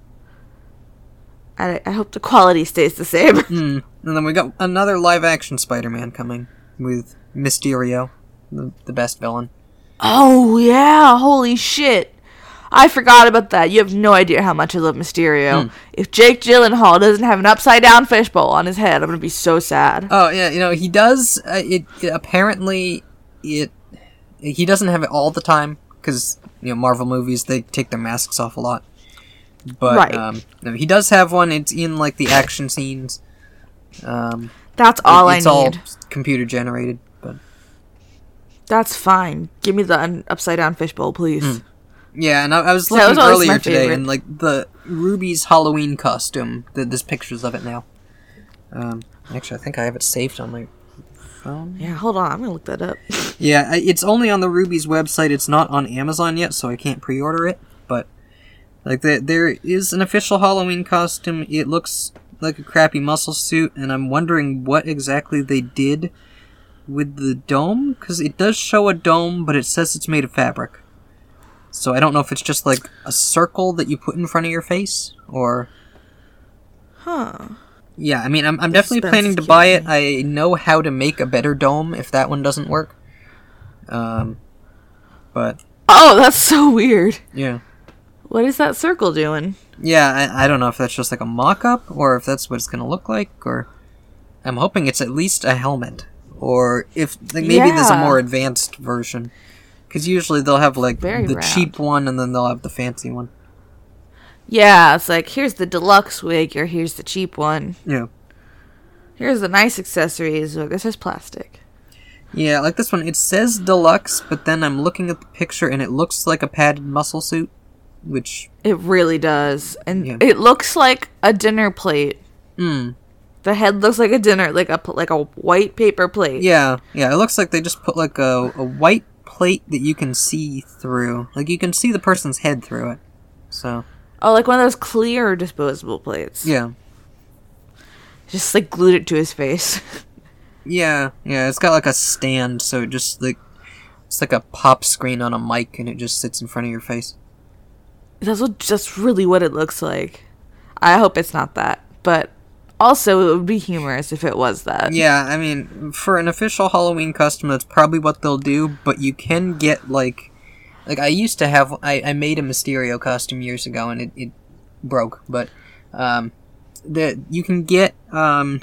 [SPEAKER 2] I, I hope the quality stays the same.
[SPEAKER 3] Mm. And then we got another live-action Spider-Man coming with Mysterio, the, the best villain.
[SPEAKER 2] Oh, yeah. Holy shit. I forgot about that. You have no idea how much I love Mysterio.
[SPEAKER 3] Mm.
[SPEAKER 2] If Jake Gyllenhaal doesn't have an upside-down fishbowl on his head, I'm going to be so sad.
[SPEAKER 3] Oh, yeah, you know, he does, uh, it, it, apparently, it, he doesn't have it all the time, because, you know, Marvel movies, they take their masks off a lot. But,
[SPEAKER 2] Right.
[SPEAKER 3] um, no, he does have one, it's in, like, the action scenes. Um,
[SPEAKER 2] That's all
[SPEAKER 3] it's
[SPEAKER 2] I
[SPEAKER 3] all
[SPEAKER 2] need.
[SPEAKER 3] computer-generated, but,
[SPEAKER 2] That's fine. Give me the un- upside-down fishbowl, please.
[SPEAKER 3] Mm. yeah, and I, I was
[SPEAKER 2] That
[SPEAKER 3] looking
[SPEAKER 2] was always
[SPEAKER 3] earlier
[SPEAKER 2] my
[SPEAKER 3] today,
[SPEAKER 2] favorite.
[SPEAKER 3] and, like, the Ruby's Halloween costume, the, there's pictures of it now. Um, actually, I think I have it saved on my phone.
[SPEAKER 2] Yeah, hold on. I'm going to look that up.
[SPEAKER 3] Yeah, I- it's only on the Ruby's website. It's not on Amazon yet, so I can't pre-order it. But like, the, there is an official Halloween costume. It looks like a crappy muscle suit, and I'm wondering what exactly they did with the dome, because it does show a dome, but it says it's made of fabric. So I don't know if it's just like a circle that you put in front of your face, or
[SPEAKER 2] Huh.
[SPEAKER 3] yeah. I mean, I'm I'm definitely
[SPEAKER 2] Suspense
[SPEAKER 3] planning to
[SPEAKER 2] is
[SPEAKER 3] buy
[SPEAKER 2] killing
[SPEAKER 3] it. I know how to make a better dome if that one doesn't work. Um, but
[SPEAKER 2] Oh, that's so weird.
[SPEAKER 3] yeah.
[SPEAKER 2] What is that circle doing?
[SPEAKER 3] Yeah, I, I don't know if that's just like a mock-up, or if that's what it's gonna look like, or... I'm hoping it's at least a helmet. Or if, like, maybe there's a
[SPEAKER 2] Yeah.
[SPEAKER 3] more advanced version. Because usually they'll have, like,
[SPEAKER 2] Very
[SPEAKER 3] the
[SPEAKER 2] round.
[SPEAKER 3] cheap one, and then they'll have the fancy one.
[SPEAKER 2] Yeah, it's like, here's the deluxe wig, or here's the cheap one.
[SPEAKER 3] Yeah.
[SPEAKER 2] Here's the nice accessories, or this is plastic.
[SPEAKER 3] Yeah, like this one, it says deluxe, but then I'm looking at the picture, and it looks like a padded muscle suit. Which...
[SPEAKER 2] It really does. And
[SPEAKER 3] Yeah.
[SPEAKER 2] it looks like a dinner plate.
[SPEAKER 3] Hmm.
[SPEAKER 2] The head looks like a dinner, like a, like a white paper plate.
[SPEAKER 3] Yeah, yeah, it looks like they just put, like, a, a white plate that you can see through. Like, you can see the person's head through it. So,
[SPEAKER 2] Oh, like one of those clear disposable plates.
[SPEAKER 3] yeah.
[SPEAKER 2] Just like glued it to his face.
[SPEAKER 3] Yeah, yeah, it's got like a stand, so it just like it's like a pop screen on a mic, and it just sits in front of your face.
[SPEAKER 2] That's what, that's really what it looks like. I hope it's not that, but also it would be humorous if it was that.
[SPEAKER 3] Yeah, I mean, for an official Halloween costume, that's probably what they'll do. But you can get like, like I used to have. I, I made a Mysterio costume years ago, and it, it broke. But um, the you can get um.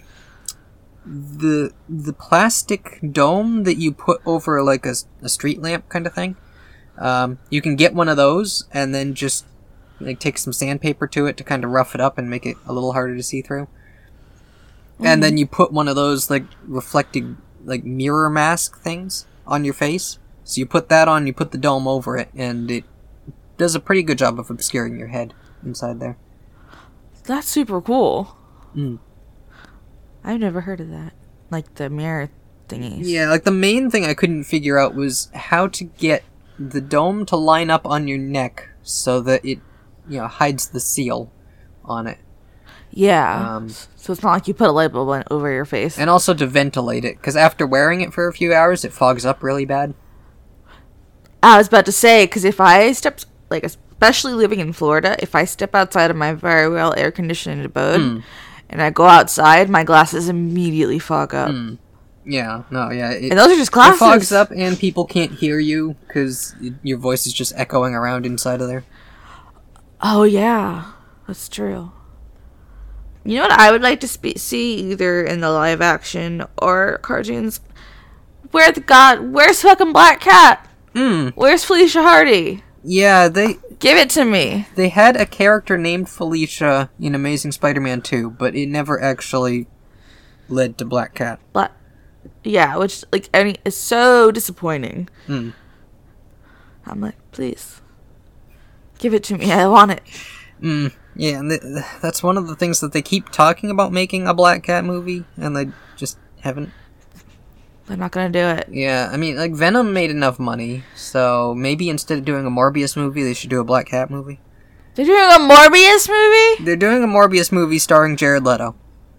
[SPEAKER 3] the the plastic dome that you put over like a, a street lamp kind of thing. Um, you can get one of those and then just like take some sandpaper to it to kind of rough it up and make it a little harder to see through. Mm-hmm. And then you put one of those like reflecting like mirror mask things on your face. So you put that on, you put the dome over it, and it does a pretty good job of obscuring your head inside there.
[SPEAKER 2] That's super cool.
[SPEAKER 3] Mm.
[SPEAKER 2] I've never heard of that. Like the mirror thingies.
[SPEAKER 3] Yeah, like the main thing I couldn't figure out was how to get the dome to line up on your neck so that it, you know, hides the seal on it.
[SPEAKER 2] Yeah.
[SPEAKER 3] Um,
[SPEAKER 2] so it's not like you put a light bulb on, over your face.
[SPEAKER 3] And also to ventilate it, because after wearing it for a few hours, it fogs up really bad.
[SPEAKER 2] I was about to say, because if I step, like, especially living in Florida, if I step outside of my very well air-conditioned abode, mm. and I go outside, my glasses immediately fog up.
[SPEAKER 3] Mm. Yeah, no, yeah. It,
[SPEAKER 2] and those are just glasses.
[SPEAKER 3] It fogs up, and people can't hear you, because your voice is just echoing around inside of there.
[SPEAKER 2] Oh, yeah. That's true. You know what I would like to spe- see, either in the live action or cartoons? Where the god... Where's fucking Black Cat?
[SPEAKER 3] Mm.
[SPEAKER 2] Where's Felicia Hardy?
[SPEAKER 3] Yeah, they...
[SPEAKER 2] Give it to me.
[SPEAKER 3] They had a character named Felicia in Amazing Spider-Man two, but it never actually led to Black Cat.
[SPEAKER 2] Black... Yeah, which, like, I mean, is so disappointing.
[SPEAKER 3] Mm.
[SPEAKER 2] I'm like, please. Give it to me. I want it.
[SPEAKER 3] Mm. Yeah, and th- that's one of the things that they keep talking about, making a Black Cat movie, and they just haven't.
[SPEAKER 2] They're not gonna do it.
[SPEAKER 3] Yeah, I mean, like, Venom made enough money, so maybe instead of doing a Morbius movie, they should do a Black Cat movie.
[SPEAKER 2] They're doing a Morbius movie?
[SPEAKER 3] They're doing a Morbius movie starring Jared Leto.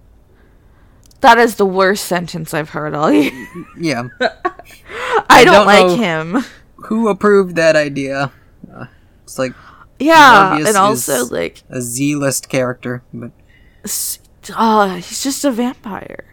[SPEAKER 2] That is the worst sentence I've heard all year.
[SPEAKER 3] Yeah.
[SPEAKER 2] I, I don't, don't like him.
[SPEAKER 3] Who approved that idea? Uh, it's like...
[SPEAKER 2] Yeah,
[SPEAKER 3] Morbius
[SPEAKER 2] and also, like...
[SPEAKER 3] a Z-list character, but...
[SPEAKER 2] Oh, he's just a vampire.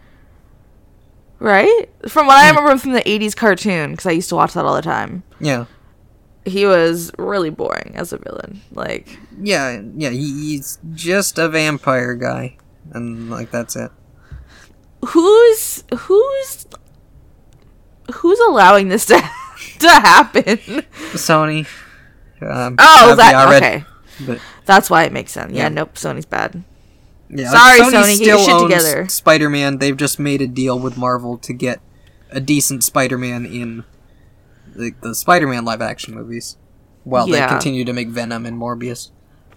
[SPEAKER 2] Right? From what I remember from the eighties cartoon, because I used to watch that all the time.
[SPEAKER 3] Yeah.
[SPEAKER 2] He was really boring as a villain. Like...
[SPEAKER 3] Yeah, yeah, he, he's just a vampire guy. And, like, that's it.
[SPEAKER 2] Who's... Who's... Who's allowing this to, to happen?
[SPEAKER 3] Sony. Um,
[SPEAKER 2] oh, that,
[SPEAKER 3] already,
[SPEAKER 2] okay.
[SPEAKER 3] But,
[SPEAKER 2] That's why it makes sense. Yeah,
[SPEAKER 3] yeah.
[SPEAKER 2] nope, Sony's bad.
[SPEAKER 3] Yeah,
[SPEAKER 2] Sorry,
[SPEAKER 3] like, Sony,
[SPEAKER 2] Sony, get your shit together.
[SPEAKER 3] Spider-Man, they've just made a deal with Marvel to get a decent Spider-Man in the, the Spider-Man live-action movies, while
[SPEAKER 2] yeah.
[SPEAKER 3] they continue to make Venom and Morbius.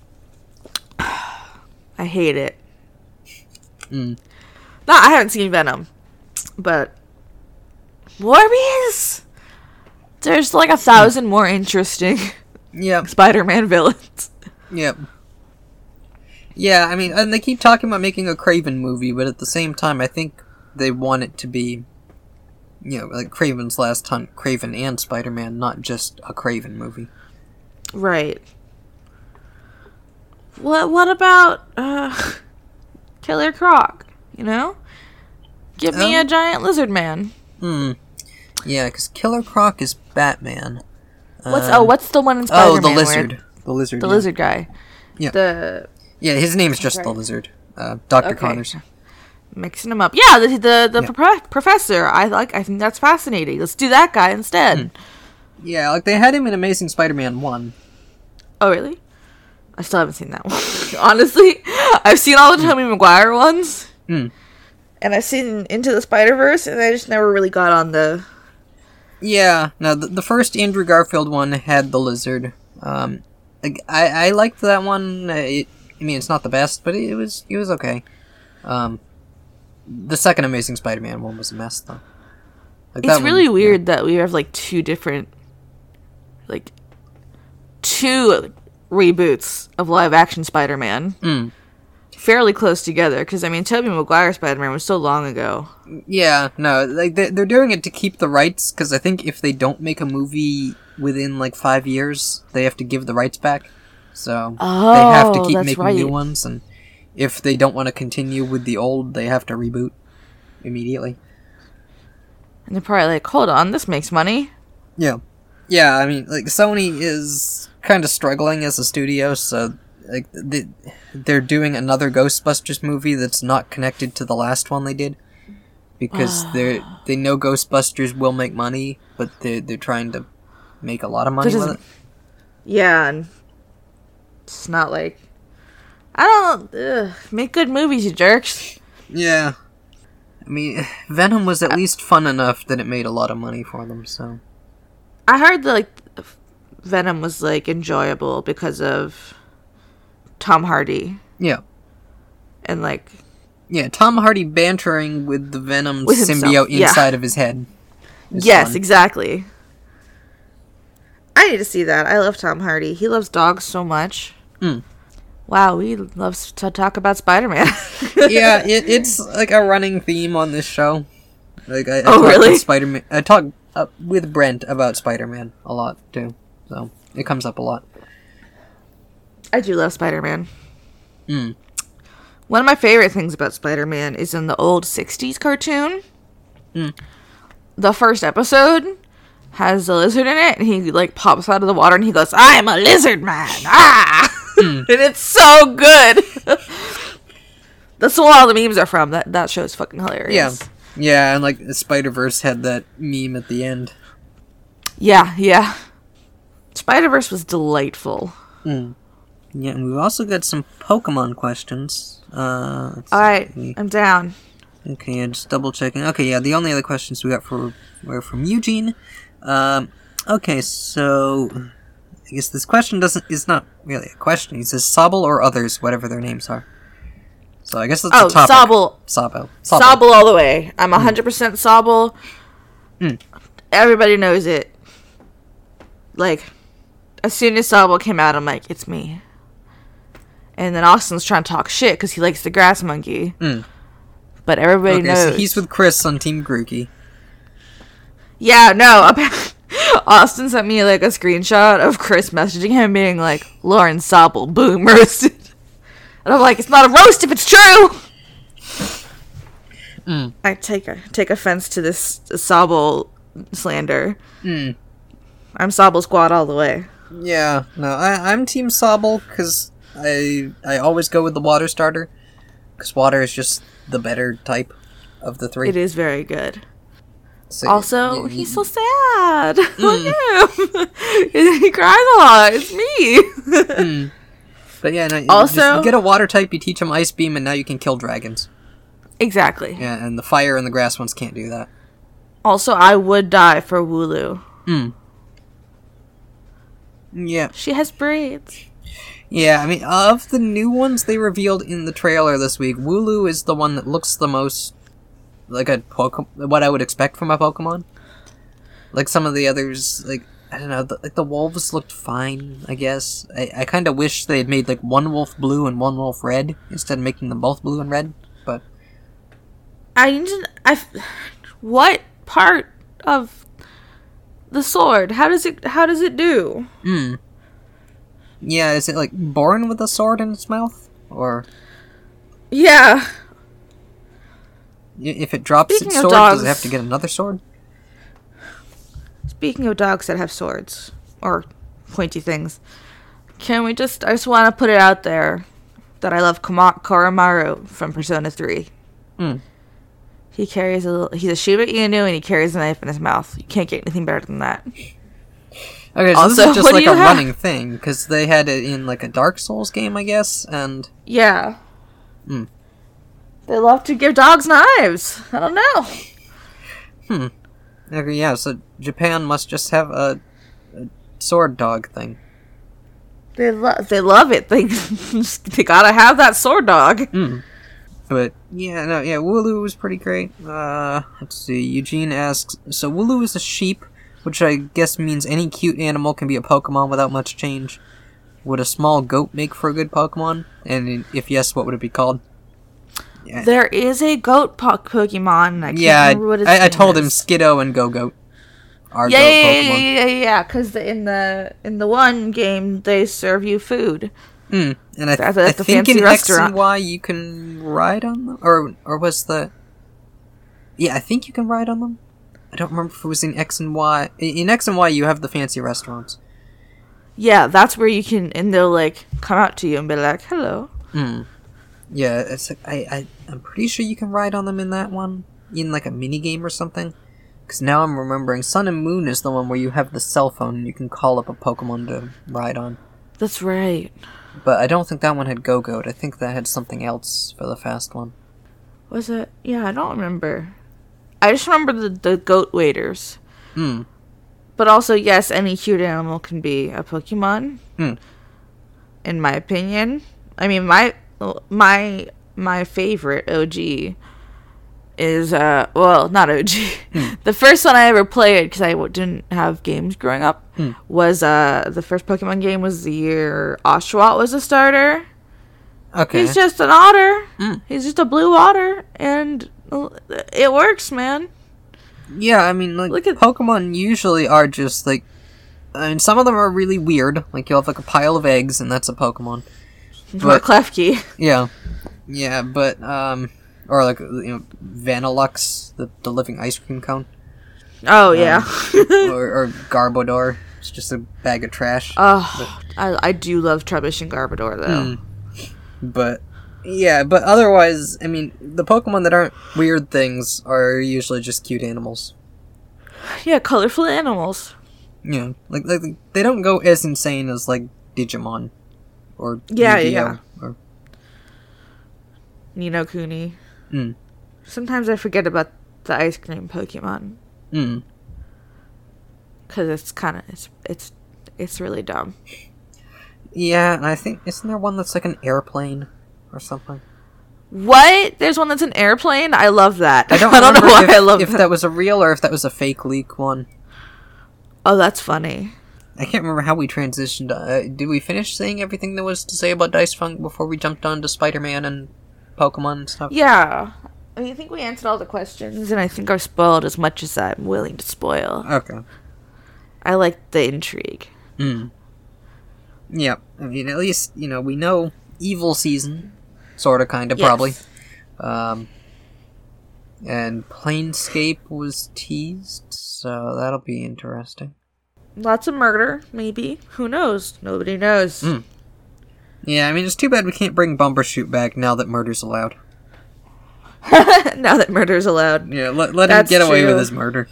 [SPEAKER 2] I hate it.
[SPEAKER 3] Mm.
[SPEAKER 2] No, I haven't seen Venom, but Morbius. There's like a thousand more interesting.
[SPEAKER 3] Yep.
[SPEAKER 2] Spider-Man villains.
[SPEAKER 3] Yep. Yeah, I mean, and they keep talking about making a Kraven movie, but at the same time, I think they want it to be, you know, like Kraven's Last Hunt, Kraven and Spider-Man, not just a Kraven movie.
[SPEAKER 2] Right. What What about uh, Killer Croc? You know, give me um, a giant lizard man.
[SPEAKER 3] Hmm. Yeah, because Killer Croc is Batman.
[SPEAKER 2] What's
[SPEAKER 3] um,
[SPEAKER 2] oh? What's the one in Spider-Man?
[SPEAKER 3] Oh, the lizard.
[SPEAKER 2] Where,
[SPEAKER 3] the lizard.
[SPEAKER 2] The
[SPEAKER 3] yeah.
[SPEAKER 2] lizard guy.
[SPEAKER 3] Yeah.
[SPEAKER 2] The
[SPEAKER 3] yeah, his name is just
[SPEAKER 2] right.
[SPEAKER 3] the lizard. Uh, Doctor
[SPEAKER 2] Okay.
[SPEAKER 3] Connors.
[SPEAKER 2] Mixing them up. Yeah, the the, the
[SPEAKER 3] yeah.
[SPEAKER 2] pro- professor. I like. I think that's fascinating. Let's do that guy instead.
[SPEAKER 3] Hmm. Yeah, like they had him in Amazing Spider-Man one.
[SPEAKER 2] Oh really? I still haven't seen that one. Honestly, I've seen all the Tobey Maguire ones,
[SPEAKER 3] Hmm.
[SPEAKER 2] and I've seen Into the Spider-Verse, and I just never really got on the.
[SPEAKER 3] Yeah, no, the, the first Andrew Garfield one had the lizard. Um, like, I I liked that one. Uh, It, I mean, it's not the best, but it, it was it was okay. Um, the second Amazing Spider-Man one was a mess, though. Like,
[SPEAKER 2] It's
[SPEAKER 3] that
[SPEAKER 2] really
[SPEAKER 3] one,
[SPEAKER 2] weird that we have like two different, like, two reboots of live action Spider-Man.
[SPEAKER 3] Mm.
[SPEAKER 2] Fairly close together, because I mean, Tobey Maguire Spider-Man was so long ago.
[SPEAKER 3] Yeah, no, like they they're doing it to keep the rights, because I think if they don't make a movie within like five years, they have to give the rights back. So
[SPEAKER 2] Oh,
[SPEAKER 3] they have to keep
[SPEAKER 2] that's
[SPEAKER 3] making
[SPEAKER 2] right.
[SPEAKER 3] new ones, and if they don't want to continue with the old, they have to reboot immediately.
[SPEAKER 2] And they're probably like, hold on, this makes money.
[SPEAKER 3] Yeah, yeah. I mean, like Sony is kind of struggling as a studio, so like they, they're doing another Ghostbusters movie that's not connected to the last one they did, because they they know Ghostbusters will make money, but they they're trying to make a lot of money
[SPEAKER 2] That
[SPEAKER 3] with it.
[SPEAKER 2] doesn't- Yeah, and it's not like, I don't, ugh, make good movies, you jerks.
[SPEAKER 3] Yeah, I mean, Venom was at least fun enough that it made a lot of money for them. So
[SPEAKER 2] I heard that, like, Venom was, like, enjoyable because of Tom Hardy.
[SPEAKER 3] yeah,
[SPEAKER 2] And, like,
[SPEAKER 3] yeah. Tom Hardy bantering with the Venom
[SPEAKER 2] With himself,
[SPEAKER 3] symbiote
[SPEAKER 2] yeah.
[SPEAKER 3] inside of his head. is
[SPEAKER 2] yes,
[SPEAKER 3] fun.
[SPEAKER 2] exactly. I need to see that. I love Tom Hardy. He loves dogs so much.
[SPEAKER 3] Mm.
[SPEAKER 2] Wow, we love to talk about Spider-Man.
[SPEAKER 3] Yeah, it, it's like a running theme on this show. Like I, I
[SPEAKER 2] Oh,
[SPEAKER 3] talk
[SPEAKER 2] really?
[SPEAKER 3] with Spider-Man. I talk uh, with Brent about Spider-Man a lot too, so it comes up a lot.
[SPEAKER 2] I do love Spider-Man.
[SPEAKER 3] Mm.
[SPEAKER 2] One of my favorite things about Spider-Man is in the old sixties cartoon.
[SPEAKER 3] Mm.
[SPEAKER 2] The first episode has a lizard in it, and he, like, pops out of the water, and he goes, I'm a lizard man! Ah!
[SPEAKER 3] Mm.
[SPEAKER 2] And it's so good! That's where all the memes are from. That that show's fucking hilarious.
[SPEAKER 3] Yeah, yeah, and like the Spider-Verse had that meme at the end.
[SPEAKER 2] Yeah, yeah. Spider-Verse was delightful.
[SPEAKER 3] Mm. Yeah, and we've also got some Pokemon questions. Uh, let's
[SPEAKER 2] Alright,
[SPEAKER 3] see.
[SPEAKER 2] I'm down.
[SPEAKER 3] Okay, yeah, just double checking. Okay, yeah, the only other questions we got for were from Eugene. Um, okay, so I guess this question doesn't is not really a question. He says Sobble or others, whatever their names are. So I guess that's
[SPEAKER 2] Oh,
[SPEAKER 3] a topic.
[SPEAKER 2] Sobble.
[SPEAKER 3] Sobble.
[SPEAKER 2] Sobble all the way. I'm one hundred percent Sobble.
[SPEAKER 3] Mm.
[SPEAKER 2] Everybody knows it. Like, as soon as Sobble came out, I'm like, it's me. And then Austin's trying to talk shit because he likes the grass monkey.
[SPEAKER 3] Mm.
[SPEAKER 2] But everybody
[SPEAKER 3] Okay,
[SPEAKER 2] knows.
[SPEAKER 3] so he's with Chris on Team Grookey.
[SPEAKER 2] Yeah, no. Austin sent me, like, a screenshot of Chris messaging him being like, Lauren Sobble, boom, roasted. And I'm like, it's not a roast if it's true!
[SPEAKER 3] Mm.
[SPEAKER 2] I take a, take offense to this Sobble slander.
[SPEAKER 3] Mm.
[SPEAKER 2] I'm Sobble Squad all the way.
[SPEAKER 3] Yeah, no, I, I'm Team Sobble because I I always go with the water starter because water is just the better type of the three.
[SPEAKER 2] It is very good.
[SPEAKER 3] So,
[SPEAKER 2] Also,
[SPEAKER 3] yeah,
[SPEAKER 2] he's
[SPEAKER 3] you-
[SPEAKER 2] so sad. Look at him. He cries a lot. It's me.
[SPEAKER 3] Mm. But yeah, no, you
[SPEAKER 2] Also-
[SPEAKER 3] just- you get a water type, you teach them Ice Beam, and now you can kill dragons.
[SPEAKER 2] Exactly.
[SPEAKER 3] Yeah, and the fire and the grass ones can't do that.
[SPEAKER 2] Also, I would die for Wooloo.
[SPEAKER 3] Mm. Yeah.
[SPEAKER 2] She has braids.
[SPEAKER 3] Yeah, I mean, of the new ones they revealed in the trailer this week, Wooloo is the one that looks the most like a Pokemon, what I would expect from a Pokemon. Like some of the others, like, I don't know, the, like the wolves looked fine, I guess. I, I kind of wish they had made like one wolf blue and one wolf red instead of making them both blue and red, but
[SPEAKER 2] I need to. I. What part of the sword? How does it? How does it do?
[SPEAKER 3] hmm. Yeah, is it like born with a sword in its mouth? Or
[SPEAKER 2] Yeah.
[SPEAKER 3] i- if it drops
[SPEAKER 2] Speaking
[SPEAKER 3] its
[SPEAKER 2] of
[SPEAKER 3] sword, does it
[SPEAKER 2] dogs-
[SPEAKER 3] have to get another sword?
[SPEAKER 2] Speaking of dogs that have swords or pointy things, can we just? I just want to put it out there that I love Kama- Koromaru from Persona three.
[SPEAKER 3] Hmm.
[SPEAKER 2] He carries a little, he's a Shiba Inu and he carries a knife in his mouth. You can't get anything better than that.
[SPEAKER 3] Okay, so
[SPEAKER 2] Also,
[SPEAKER 3] this is just
[SPEAKER 2] what do
[SPEAKER 3] like
[SPEAKER 2] you
[SPEAKER 3] a
[SPEAKER 2] have?
[SPEAKER 3] running thing, because they had it in like a Dark Souls game, I guess, and
[SPEAKER 2] Yeah.
[SPEAKER 3] Hmm.
[SPEAKER 2] They love to give dogs knives. I don't know.
[SPEAKER 3] Hmm. Okay, yeah, so Japan must just have a, a sword dog thing.
[SPEAKER 2] They love they love it. They they gotta have that sword dog.
[SPEAKER 3] Hmm. but yeah, no, yeah, Wooloo was pretty great. Uh, let's see. Eugene asks, so Wooloo is a sheep, which I guess means any cute animal can be a Pokemon without much change. Would a small goat make for a good Pokemon? And if yes, what would it be called? Yeah,
[SPEAKER 2] There is a goat po- Pokemon. I can't
[SPEAKER 3] yeah
[SPEAKER 2] remember what its
[SPEAKER 3] I, I
[SPEAKER 2] name
[SPEAKER 3] told him
[SPEAKER 2] is.
[SPEAKER 3] Skiddo and Go-Goat are
[SPEAKER 2] Yeah,
[SPEAKER 3] goat
[SPEAKER 2] yeah, yeah,
[SPEAKER 3] Pokemon.
[SPEAKER 2] yeah, yeah, yeah. Because in the in the one game they serve you food.
[SPEAKER 3] Mm. And I,
[SPEAKER 2] At
[SPEAKER 3] th-
[SPEAKER 2] the-
[SPEAKER 3] I
[SPEAKER 2] at the
[SPEAKER 3] think
[SPEAKER 2] fancy
[SPEAKER 3] in X
[SPEAKER 2] restaurant.
[SPEAKER 3] and Y you can ride on them, or or was the? Yeah, I think you can ride on them. I don't remember if it was in X and Y. In in X and Y, you have the fancy restaurants.
[SPEAKER 2] Yeah, that's where you can, and they'll like come out to you and be like, "Hello."
[SPEAKER 3] Hmm. Yeah, it's like I, I I'm pretty sure you can ride on them in that one, in like a mini game or something. Because now I'm remembering, Sun and Moon is the one where you have the cell phone and you can call up a Pokemon to ride on.
[SPEAKER 2] That's right.
[SPEAKER 3] But I don't think that one had Go-Goat. I think that had something else for the fast one.
[SPEAKER 2] Was it? Yeah, I don't remember. I just remember the the goat waiters.
[SPEAKER 3] Hmm.
[SPEAKER 2] But also, yes, any cute animal can be a Pokemon.
[SPEAKER 3] Hmm.
[SPEAKER 2] In my opinion, I mean my my my favorite O G is uh well not O G.
[SPEAKER 3] Hmm.
[SPEAKER 2] The first one I ever played because I w- didn't have games growing up
[SPEAKER 3] Hmm.
[SPEAKER 2] was uh the first Pokemon game was the year Oshawott was a starter.
[SPEAKER 3] Okay.
[SPEAKER 2] He's just an otter.
[SPEAKER 3] Mm.
[SPEAKER 2] He's just a blue otter, and uh, it works, man.
[SPEAKER 3] Yeah, I mean, like,
[SPEAKER 2] Look at-
[SPEAKER 3] Pokemon usually are just, like... I mean, some of them are really weird. Like, you'll have, like, a pile of eggs, and that's a Pokemon.
[SPEAKER 2] Or Klefki.
[SPEAKER 3] Yeah. Yeah, but, um... Or, like, you know, Vanillux, the, the living ice cream cone.
[SPEAKER 2] Oh yeah.
[SPEAKER 3] or, or Garbodor. It's just a bag of trash.
[SPEAKER 2] Oh, I I do love Trubbish and Garbodor though.
[SPEAKER 3] Mm. But... Yeah, but otherwise, I mean, the Pokemon that aren't weird things are usually just cute animals.
[SPEAKER 2] Yeah, colorful animals.
[SPEAKER 3] Yeah, like, like they don't go as insane as, like, Digimon. Or
[SPEAKER 2] Yeah,
[SPEAKER 3] Yu-Gi-Oh!
[SPEAKER 2] yeah.
[SPEAKER 3] Or,
[SPEAKER 2] Nino Kuni.
[SPEAKER 3] mm,
[SPEAKER 2] Sometimes I forget about the ice cream Pokemon
[SPEAKER 3] mm.
[SPEAKER 2] because it's kind of it's it's it's really dumb.
[SPEAKER 3] Yeah, and I think, isn't there one that's like an airplane or something?
[SPEAKER 2] What? There's one that's an airplane. I love that.
[SPEAKER 3] I don't,
[SPEAKER 2] I don't know
[SPEAKER 3] remember
[SPEAKER 2] why
[SPEAKER 3] if,
[SPEAKER 2] I love
[SPEAKER 3] if
[SPEAKER 2] that.
[SPEAKER 3] that was a real or if that was a fake leak one.
[SPEAKER 2] Oh, that's funny.
[SPEAKER 3] I can't remember how we transitioned. Uh, did we finish saying everything there was to say about Dice Funk before we jumped on to Spider-Man and Pokemon and stuff?
[SPEAKER 2] Yeah. I mean, I think we answered all the questions, and I think I've spoiled as much as I'm willing to spoil.
[SPEAKER 3] Okay.
[SPEAKER 2] I like the intrigue.
[SPEAKER 3] Mm. Yep. I mean, at least, you know, we know Evil Season. Sorta, kinda,
[SPEAKER 2] Yes.
[SPEAKER 3] probably. Um, and Planescape was teased, so that'll be interesting.
[SPEAKER 2] Lots of murder, maybe. Who knows? Nobody knows.
[SPEAKER 3] Mm. Yeah, I mean, it's too bad we can't bring Bumbershoot back now that murder's allowed.
[SPEAKER 2] Now that murder's allowed.
[SPEAKER 3] Yeah, let, let him
[SPEAKER 2] That's
[SPEAKER 3] get away
[SPEAKER 2] true.
[SPEAKER 3] with his murder.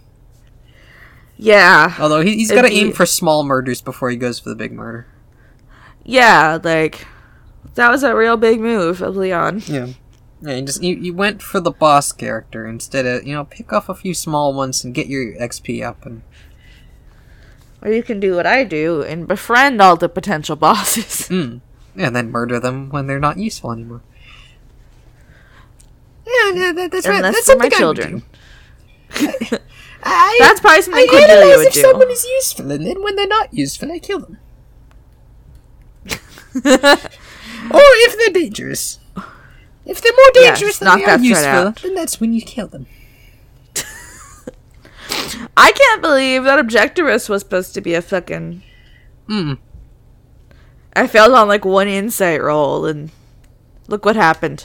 [SPEAKER 2] Yeah.
[SPEAKER 3] Although, he, he's
[SPEAKER 2] It'd
[SPEAKER 3] got to
[SPEAKER 2] be-
[SPEAKER 3] aim for small murders before he goes for the big murder.
[SPEAKER 2] Yeah, like, that was a real big move of Leon.
[SPEAKER 3] Yeah. Yeah, you just you, you went for the boss character instead of, you know, pick off a few small ones and get your X P up. And
[SPEAKER 2] Or you can do what I do and befriend all the potential bosses.
[SPEAKER 3] mm, and then murder them when they're not useful anymore. Yeah, yeah, that, that's right.
[SPEAKER 2] And
[SPEAKER 3] That's
[SPEAKER 2] that's for my
[SPEAKER 3] something I would
[SPEAKER 2] children.
[SPEAKER 3] do. I,
[SPEAKER 2] That's probably something
[SPEAKER 3] I
[SPEAKER 2] Cordelia
[SPEAKER 3] analyze
[SPEAKER 2] would
[SPEAKER 3] if
[SPEAKER 2] do.
[SPEAKER 3] someone is useful, and then when they're not useful, I kill them. Or if they're dangerous. If they're more
[SPEAKER 2] Yes,
[SPEAKER 3] dangerous than
[SPEAKER 2] knock
[SPEAKER 3] they are
[SPEAKER 2] that thread
[SPEAKER 3] useful,
[SPEAKER 2] out.
[SPEAKER 3] then that's when you kill them.
[SPEAKER 2] I can't believe that Objectivist was supposed to be a fucking...
[SPEAKER 3] Mm.
[SPEAKER 2] I failed on like one insight roll and look what happened.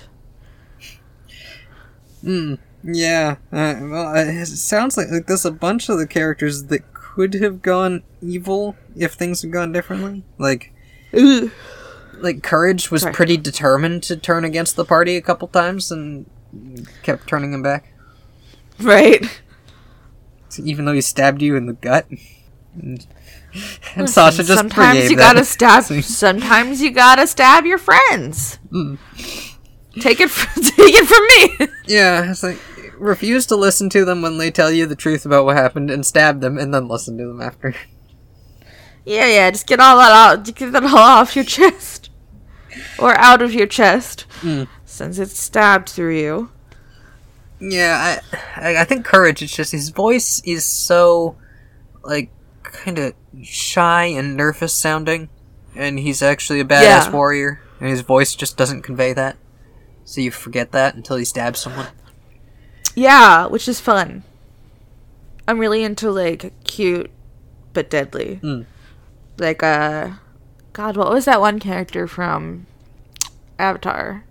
[SPEAKER 3] Mm. Yeah. Uh, well, it sounds like, like there's a bunch of the characters that could have gone evil if things had gone differently. Like,
[SPEAKER 2] Ugh.
[SPEAKER 3] like Courage was
[SPEAKER 2] Sorry.
[SPEAKER 3] pretty determined to turn against the party a couple times and kept turning him back.
[SPEAKER 2] Right.
[SPEAKER 3] So even though he stabbed you in the gut. And, and
[SPEAKER 2] Listen,
[SPEAKER 3] Sasha just
[SPEAKER 2] sometimes
[SPEAKER 3] forgave
[SPEAKER 2] you
[SPEAKER 3] that.
[SPEAKER 2] gotta stab.
[SPEAKER 3] So-
[SPEAKER 2] Sometimes you gotta stab your friends.
[SPEAKER 3] Mm.
[SPEAKER 2] Take it, from, take it from me.
[SPEAKER 3] Yeah, it's like, refuse to listen to them when they tell you the truth about what happened and stab them and then listen to them after.
[SPEAKER 2] Yeah, yeah. Just get all that out. Just get that all off your chest, or out of your chest.
[SPEAKER 3] Mm.
[SPEAKER 2] since it's stabbed through you.
[SPEAKER 3] Yeah, I, I I think Courage, it's just his voice is so, like, kind of shy and nervous sounding, and he's actually a badass
[SPEAKER 2] Yeah.
[SPEAKER 3] warrior, and his voice just doesn't convey that. So you forget that until he stabs someone.
[SPEAKER 2] Yeah, which is fun. I'm really into, like, cute but deadly.
[SPEAKER 3] Mm.
[SPEAKER 2] Like, uh... God, what was that one character from Avatar?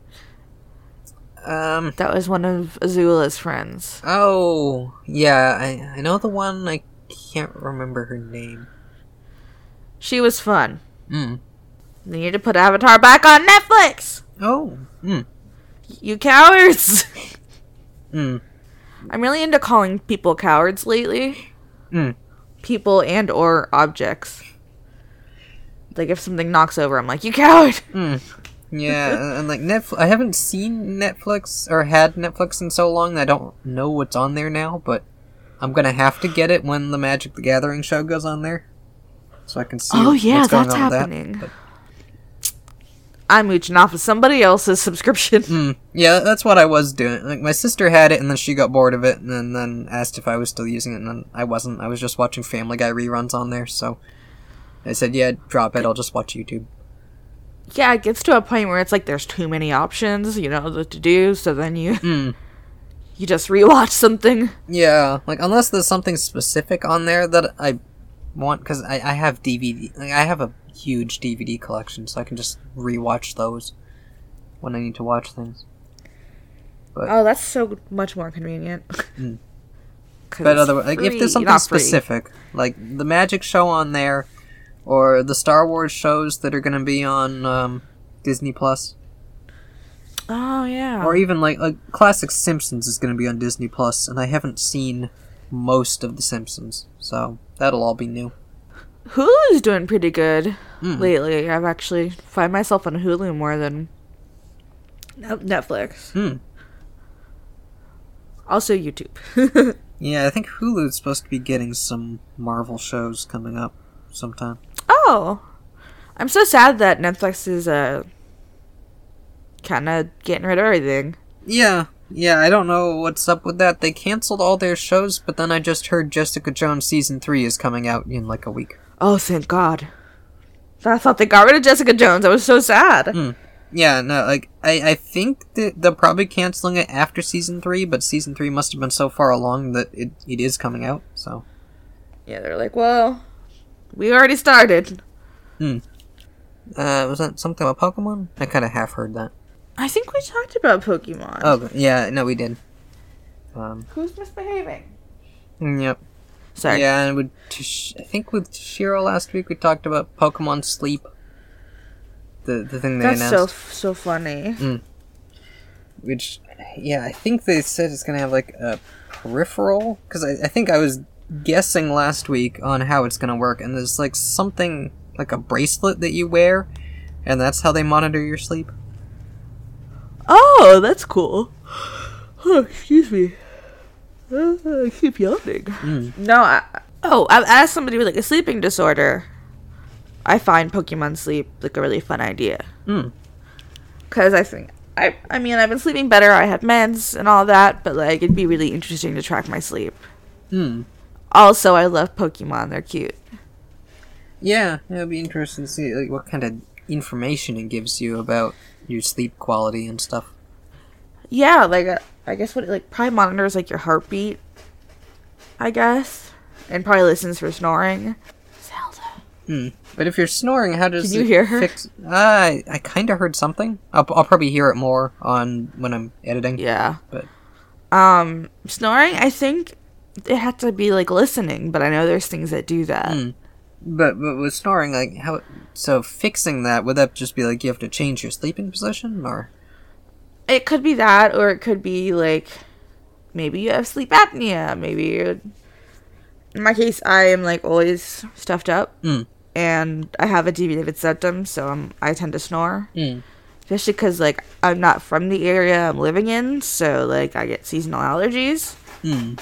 [SPEAKER 3] Um,
[SPEAKER 2] That was one of Azula's friends.
[SPEAKER 3] oh, yeah, I, I know the one, I can't remember her name.
[SPEAKER 2] She was fun.
[SPEAKER 3] Mm.
[SPEAKER 2] They need to put Avatar back on Netflix!
[SPEAKER 3] Oh, mm,
[SPEAKER 2] You cowards!
[SPEAKER 3] mm,
[SPEAKER 2] I'm really into calling people cowards lately.
[SPEAKER 3] mm.
[SPEAKER 2] People and or objects. Like, if something knocks over, I'm like, you coward!
[SPEAKER 3] Mm. Yeah, and like Netflix, I haven't seen Netflix or had Netflix in so long that I don't know what's on there now, but I'm gonna have to get it when the Magic the Gathering show goes on there, so I can see.
[SPEAKER 2] Oh, yeah,
[SPEAKER 3] what's going
[SPEAKER 2] that's
[SPEAKER 3] on with
[SPEAKER 2] happening.
[SPEAKER 3] That. But,
[SPEAKER 2] I'm mooching off of somebody else's subscription.
[SPEAKER 3] mm, yeah, that's what I was doing. Like my sister had it, and then she got bored of it, and then, then asked if I was still using it, and then I wasn't. I was just watching Family Guy reruns on there, so I said, "Yeah, drop it. I'll just watch YouTube."
[SPEAKER 2] Yeah, it gets to a point where it's like there's too many options, you know, what to do, so then you
[SPEAKER 3] Mm.
[SPEAKER 2] you just rewatch something.
[SPEAKER 3] Yeah, like unless there's something specific on there that I want, because I, I have D V D, like I have a huge D V D collection, so I can just rewatch those when I need to watch things. But
[SPEAKER 2] Oh, that's so much more convenient.
[SPEAKER 3] Mm.
[SPEAKER 2] 'Cause
[SPEAKER 3] but
[SPEAKER 2] it's
[SPEAKER 3] otherwise, like if
[SPEAKER 2] free,
[SPEAKER 3] there's something
[SPEAKER 2] not free.
[SPEAKER 3] specific, like the Magic show on there, or the Star Wars shows that are going to be on um, Disney Plus,
[SPEAKER 2] Oh, yeah.
[SPEAKER 3] or even like like classic Simpsons is going to be on Disney Plus, and I haven't seen most of the Simpsons, so that'll all be new.
[SPEAKER 2] Hulu's doing pretty good
[SPEAKER 3] Mm.
[SPEAKER 2] lately. I've actually find myself on Hulu more than Net- Netflix.
[SPEAKER 3] Hmm.
[SPEAKER 2] Also YouTube.
[SPEAKER 3] Yeah, I think Hulu's supposed to be getting some Marvel shows coming up sometime.
[SPEAKER 2] Oh. I'm so sad that Netflix is uh kind of getting rid of everything.
[SPEAKER 3] Yeah, yeah, I don't know what's up with that. They canceled all their shows, but then I just heard Jessica Jones Season three is coming out in like a week.
[SPEAKER 2] Oh, thank God. I thought they got rid of Jessica Jones. I was so sad.
[SPEAKER 3] Mm. Yeah, no, like, I, I think that they're probably canceling it after Season three, but Season three must have been so far along that it, it is coming out, so.
[SPEAKER 2] Yeah, they're like, well, we already started.
[SPEAKER 3] Hmm. Uh, was that something about Pokemon? I kind of half heard that.
[SPEAKER 2] I think we talked about Pokemon.
[SPEAKER 3] Oh, yeah, no, we did. Um,
[SPEAKER 2] Who's misbehaving?
[SPEAKER 3] yep.
[SPEAKER 2] Sorry.
[SPEAKER 3] Yeah, and with Tish- I think with Shiro last week we talked about Pokemon Sleep. The the thing they
[SPEAKER 2] That's so
[SPEAKER 3] announced.
[SPEAKER 2] so funny.
[SPEAKER 3] Mm. Which, yeah, I think they said it's gonna have like a peripheral, because I, I think I was guessing last week on how it's gonna work, and there's like something like a bracelet that you wear, and that's how they monitor your sleep.
[SPEAKER 2] Oh, that's cool. Oh, excuse me. Uh, I keep yawning.
[SPEAKER 3] Mm.
[SPEAKER 2] No, I, oh, I, as somebody with like a sleeping disorder, I find Pokemon Sleep like a really fun idea.
[SPEAKER 3] Mm.
[SPEAKER 2] Because I think I, I mean, I've been sleeping better. I had meds and all that, but like it'd be really interesting to track my sleep.
[SPEAKER 3] Mm.
[SPEAKER 2] Also, I love Pokemon. They're cute.
[SPEAKER 3] Yeah, it'll be interesting to see like what kind of information it gives you about your sleep quality and stuff.
[SPEAKER 2] Yeah, like uh, I guess what it, like probably monitors like your heartbeat. I guess, and probably listens for snoring. Zelda.
[SPEAKER 3] Hmm. But if you're snoring, how does
[SPEAKER 2] Can you
[SPEAKER 3] it
[SPEAKER 2] hear her?
[SPEAKER 3] fix? I I kind of heard something. I'll I'll probably hear it more on when I'm editing.
[SPEAKER 2] Yeah.
[SPEAKER 3] But
[SPEAKER 2] Um, snoring. I think it had to be like listening, but I know there's things that do that.
[SPEAKER 3] Hmm. but but with snoring, like how? So fixing that, would that just be like you have to change your sleeping position, or?
[SPEAKER 2] It could be that, or it could be like maybe you have sleep apnea. Maybe you're... in my case, I am like always stuffed up,
[SPEAKER 3] Hmm.
[SPEAKER 2] and I have a deviated septum, so I'm, I tend to snore.
[SPEAKER 3] Hmm.
[SPEAKER 2] Especially because like I'm not from the area I'm living in, so like I get seasonal allergies.
[SPEAKER 3] Hmm.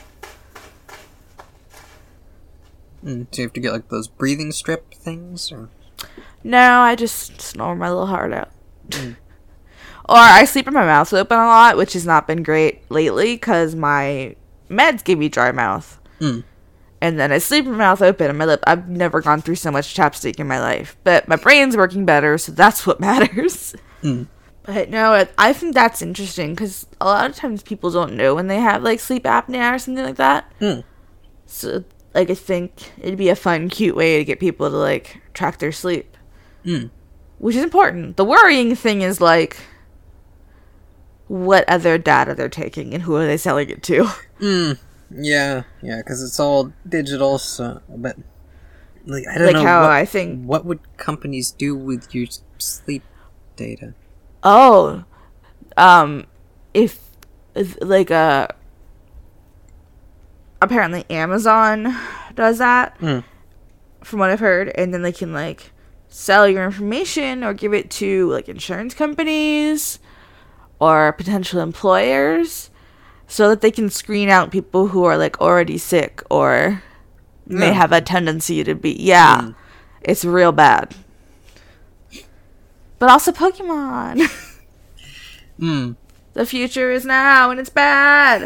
[SPEAKER 3] Mm, so you have to get like those breathing strip things, or
[SPEAKER 2] No, I just snore my little heart out.
[SPEAKER 3] Mm.
[SPEAKER 2] Or I sleep with my mouth open a lot, which has not been great lately because my meds give me dry mouth.
[SPEAKER 3] Mm.
[SPEAKER 2] And then I sleep with my mouth open and my lip. I've never gone through so much chapstick in my life. But my brain's working better, so that's what matters.
[SPEAKER 3] Mm.
[SPEAKER 2] But no, I, I think that's interesting because a lot of times people don't know when they have like sleep apnea or something like that.
[SPEAKER 3] Mm.
[SPEAKER 2] So, like, I think it'd be a fun, cute way to get people to like track their sleep.
[SPEAKER 3] Mm.
[SPEAKER 2] Which is important. The worrying thing is like what other data they're taking and who are they selling it to.
[SPEAKER 3] Mm. Yeah, yeah, because it's all digital, so, but, like, I don't
[SPEAKER 2] like
[SPEAKER 3] know.
[SPEAKER 2] how
[SPEAKER 3] what,
[SPEAKER 2] I think.
[SPEAKER 3] What would companies do with your sleep data?
[SPEAKER 2] Oh, um, if, if like, uh, apparently Amazon does that,
[SPEAKER 3] Mm.
[SPEAKER 2] from what I've heard, and then they can, like, sell your information or give it to, like, insurance companies or potential employers so that they can screen out people who are, like, already sick or may
[SPEAKER 3] Yeah.
[SPEAKER 2] have a tendency to be. Yeah,
[SPEAKER 3] Mm.
[SPEAKER 2] it's real bad. But also Pokemon.
[SPEAKER 3] Mm.
[SPEAKER 2] The future is now and it's bad.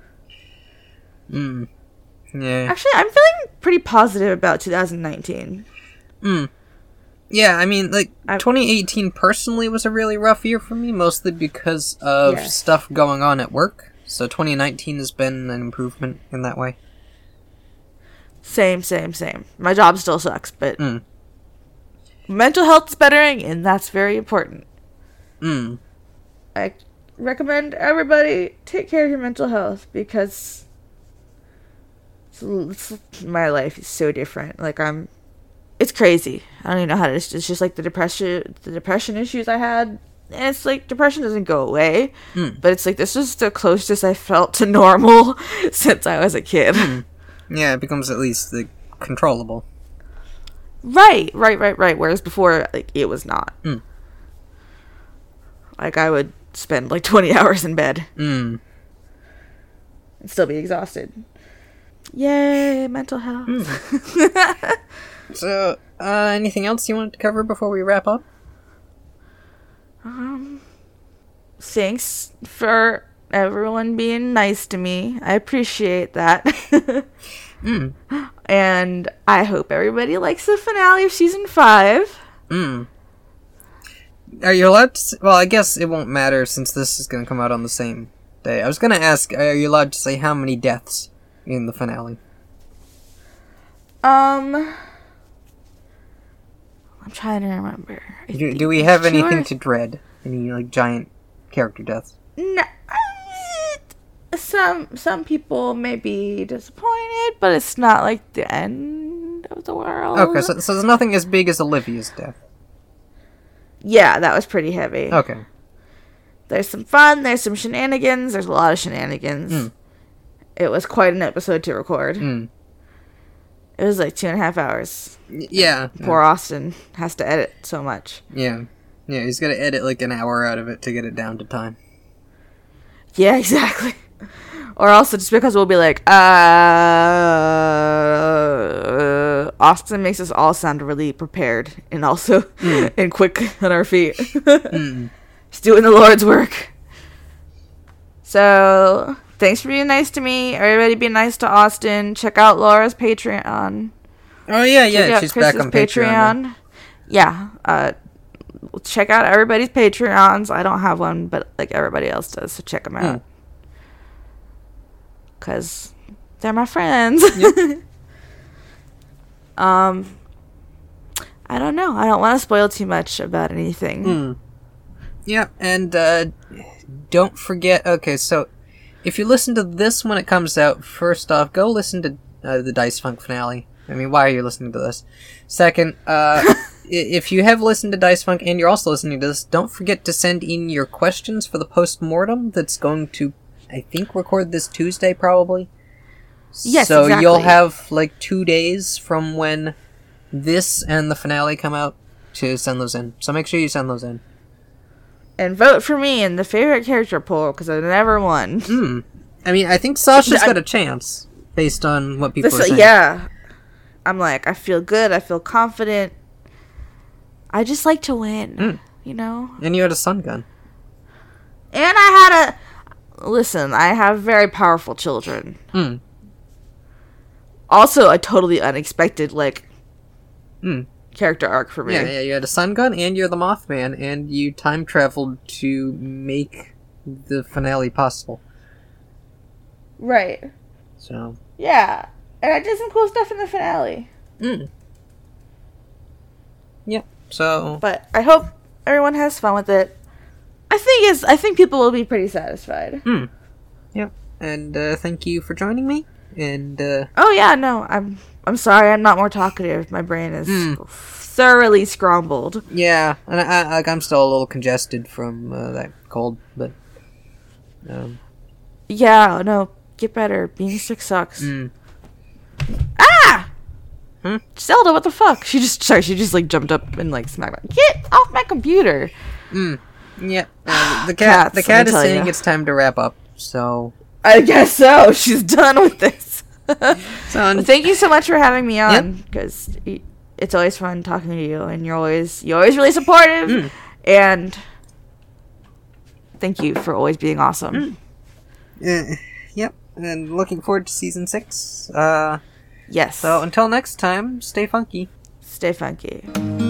[SPEAKER 3] Mm. Yeah.
[SPEAKER 2] Actually, I'm feeling pretty positive about two thousand nineteen.
[SPEAKER 3] Mm. Yeah, I mean, like,
[SPEAKER 2] I-
[SPEAKER 3] twenty eighteen personally was a really rough year for me, mostly because of
[SPEAKER 2] Yes.
[SPEAKER 3] stuff going on at work. So twenty nineteen has been an improvement in that way.
[SPEAKER 2] Same, same, same. My job still sucks, but
[SPEAKER 3] Mm.
[SPEAKER 2] mental health's bettering, and that's very important.
[SPEAKER 3] Mm.
[SPEAKER 2] I recommend everybody take care of your mental health because it's, it's, my life is so different. Like I'm, it's crazy. I don't even know how to. It's just like the depression, the depression issues I had. And it's like depression doesn't go away,
[SPEAKER 3] Mm.
[SPEAKER 2] but it's like this is the closest I felt to normal since I was a kid.
[SPEAKER 3] Mm. Yeah, it becomes at least, like, controllable.
[SPEAKER 2] Right, right, right, right. Whereas before, like, it was not.
[SPEAKER 3] Mm.
[SPEAKER 2] Like, I would spend, like, twenty hours in bed
[SPEAKER 3] Mm.
[SPEAKER 2] and still be exhausted. Yay, mental health.
[SPEAKER 3] So, uh, anything else you wanted to cover before we wrap up?
[SPEAKER 2] um, thanks for everyone being nice to me. I appreciate that.
[SPEAKER 3] Mm.
[SPEAKER 2] And I hope everybody likes the finale of season five.
[SPEAKER 3] Mm. Are you allowed to say, well, I guess it won't matter since this is going to come out on the same day. I was going to ask, are you allowed to say how many deaths in the finale?
[SPEAKER 2] Um, I'm trying to remember. I
[SPEAKER 3] Do,
[SPEAKER 2] think
[SPEAKER 3] do we have
[SPEAKER 2] it's two
[SPEAKER 3] anything
[SPEAKER 2] or-
[SPEAKER 3] to dread? Any, like, giant character deaths?
[SPEAKER 2] No, uh, some some people may be disappointed, but it's not like the end of the world.
[SPEAKER 3] Okay, so, so there's nothing as big as Olivia's death.
[SPEAKER 2] Yeah, that was pretty heavy.
[SPEAKER 3] Okay.
[SPEAKER 2] There's some fun. There's some shenanigans. There's a lot of shenanigans.
[SPEAKER 3] Mm.
[SPEAKER 2] It was quite an episode to record.
[SPEAKER 3] Mm.
[SPEAKER 2] It was like two and a half hours.
[SPEAKER 3] Y- Yeah.
[SPEAKER 2] Poor Austin has to edit so much.
[SPEAKER 3] Yeah. Yeah, he's got to edit like an hour out of it to get it down to time.
[SPEAKER 2] Yeah, exactly. Or also just because we'll be like, uh, Austin makes us all sound really prepared and also
[SPEAKER 3] Mm.
[SPEAKER 2] and quick on our feet.
[SPEAKER 3] Mm.
[SPEAKER 2] He's doing the Lord's work. So, thanks for being nice to me. Everybody be nice to Austin. Check out Laura's Patreon.
[SPEAKER 3] Oh, yeah,
[SPEAKER 2] Check
[SPEAKER 3] yeah,
[SPEAKER 2] out
[SPEAKER 3] she's
[SPEAKER 2] Chris's
[SPEAKER 3] back on Patreon. now.
[SPEAKER 2] Yeah. Uh, check out everybody's Patreons. I don't have one, but like everybody else does, so check them out.
[SPEAKER 3] Mm.
[SPEAKER 2] Because they're my friends.
[SPEAKER 3] Yep.
[SPEAKER 2] um, I don't know. I don't want to spoil too much about anything.
[SPEAKER 3] Mm. Yeah, and uh, don't forget. Okay, so if you listen to this when it comes out, first off, go listen to uh, the Dice Funk finale. I mean, why are you listening to this? Second, uh, i- if you have listened to Dice Funk and you're also listening to this, don't forget to send in your questions for the post-mortem that's going to, I think, record this Tuesday, probably.
[SPEAKER 2] Yes,
[SPEAKER 3] So
[SPEAKER 2] exactly.
[SPEAKER 3] you'll have, like, two days from when this and the finale come out to send those in. So make sure you send those in.
[SPEAKER 2] And vote for me in the favorite character poll, because I never won.
[SPEAKER 3] Hmm. I mean, I think Sasha's
[SPEAKER 2] I-
[SPEAKER 3] got a chance based on what people
[SPEAKER 2] This,
[SPEAKER 3] are saying.
[SPEAKER 2] yeah. I'm like, I feel good. I feel confident. I just like to win.
[SPEAKER 3] Mm.
[SPEAKER 2] You know?
[SPEAKER 3] And you had a sun gun.
[SPEAKER 2] And I had a... Listen, I have very powerful children.
[SPEAKER 3] Hmm.
[SPEAKER 2] Also, a totally unexpected, like,
[SPEAKER 3] Hmm.
[SPEAKER 2] character arc for me.
[SPEAKER 3] Yeah, yeah, you had a sun gun, and you're the Mothman, and you time traveled to make the finale possible.
[SPEAKER 2] Right.
[SPEAKER 3] So.
[SPEAKER 2] Yeah. And I did some cool stuff in the finale.
[SPEAKER 3] Mm. Yep. So.
[SPEAKER 2] But I hope everyone has fun with it. I think is I think people will be pretty satisfied.
[SPEAKER 3] Hmm. Yep. And uh, thank you for joining me. And uh,
[SPEAKER 2] oh yeah, no, I'm I'm sorry, I'm not more talkative. My brain is
[SPEAKER 3] Mm.
[SPEAKER 2] thoroughly scrambled.
[SPEAKER 3] yeah, and I, I, like I'm still a little congested from uh, that cold, but um,
[SPEAKER 2] Yeah, no, get better. Being sick sucks.
[SPEAKER 3] mm.
[SPEAKER 2] Ah!
[SPEAKER 3] Hmm?
[SPEAKER 2] Zelda, what the fuck? She just sorry, she just like jumped up and like smacked me. Get off my computer.
[SPEAKER 3] Mm. Yep. Uh, the cat.
[SPEAKER 2] Cats,
[SPEAKER 3] the
[SPEAKER 2] let
[SPEAKER 3] cat
[SPEAKER 2] me
[SPEAKER 3] is
[SPEAKER 2] tell
[SPEAKER 3] saying
[SPEAKER 2] ya.
[SPEAKER 3] it's time to wrap up. So.
[SPEAKER 2] I guess so. She's done with this.
[SPEAKER 3] So un-
[SPEAKER 2] Thank you so much for having me on, because it's always fun talking to you, and you're always you're always really supportive,
[SPEAKER 3] Mm.
[SPEAKER 2] and thank you for always being awesome.
[SPEAKER 3] Uh, yep. And looking forward to season six. Uh,
[SPEAKER 2] Yes.
[SPEAKER 3] so until next time, stay funky.
[SPEAKER 2] Stay funky.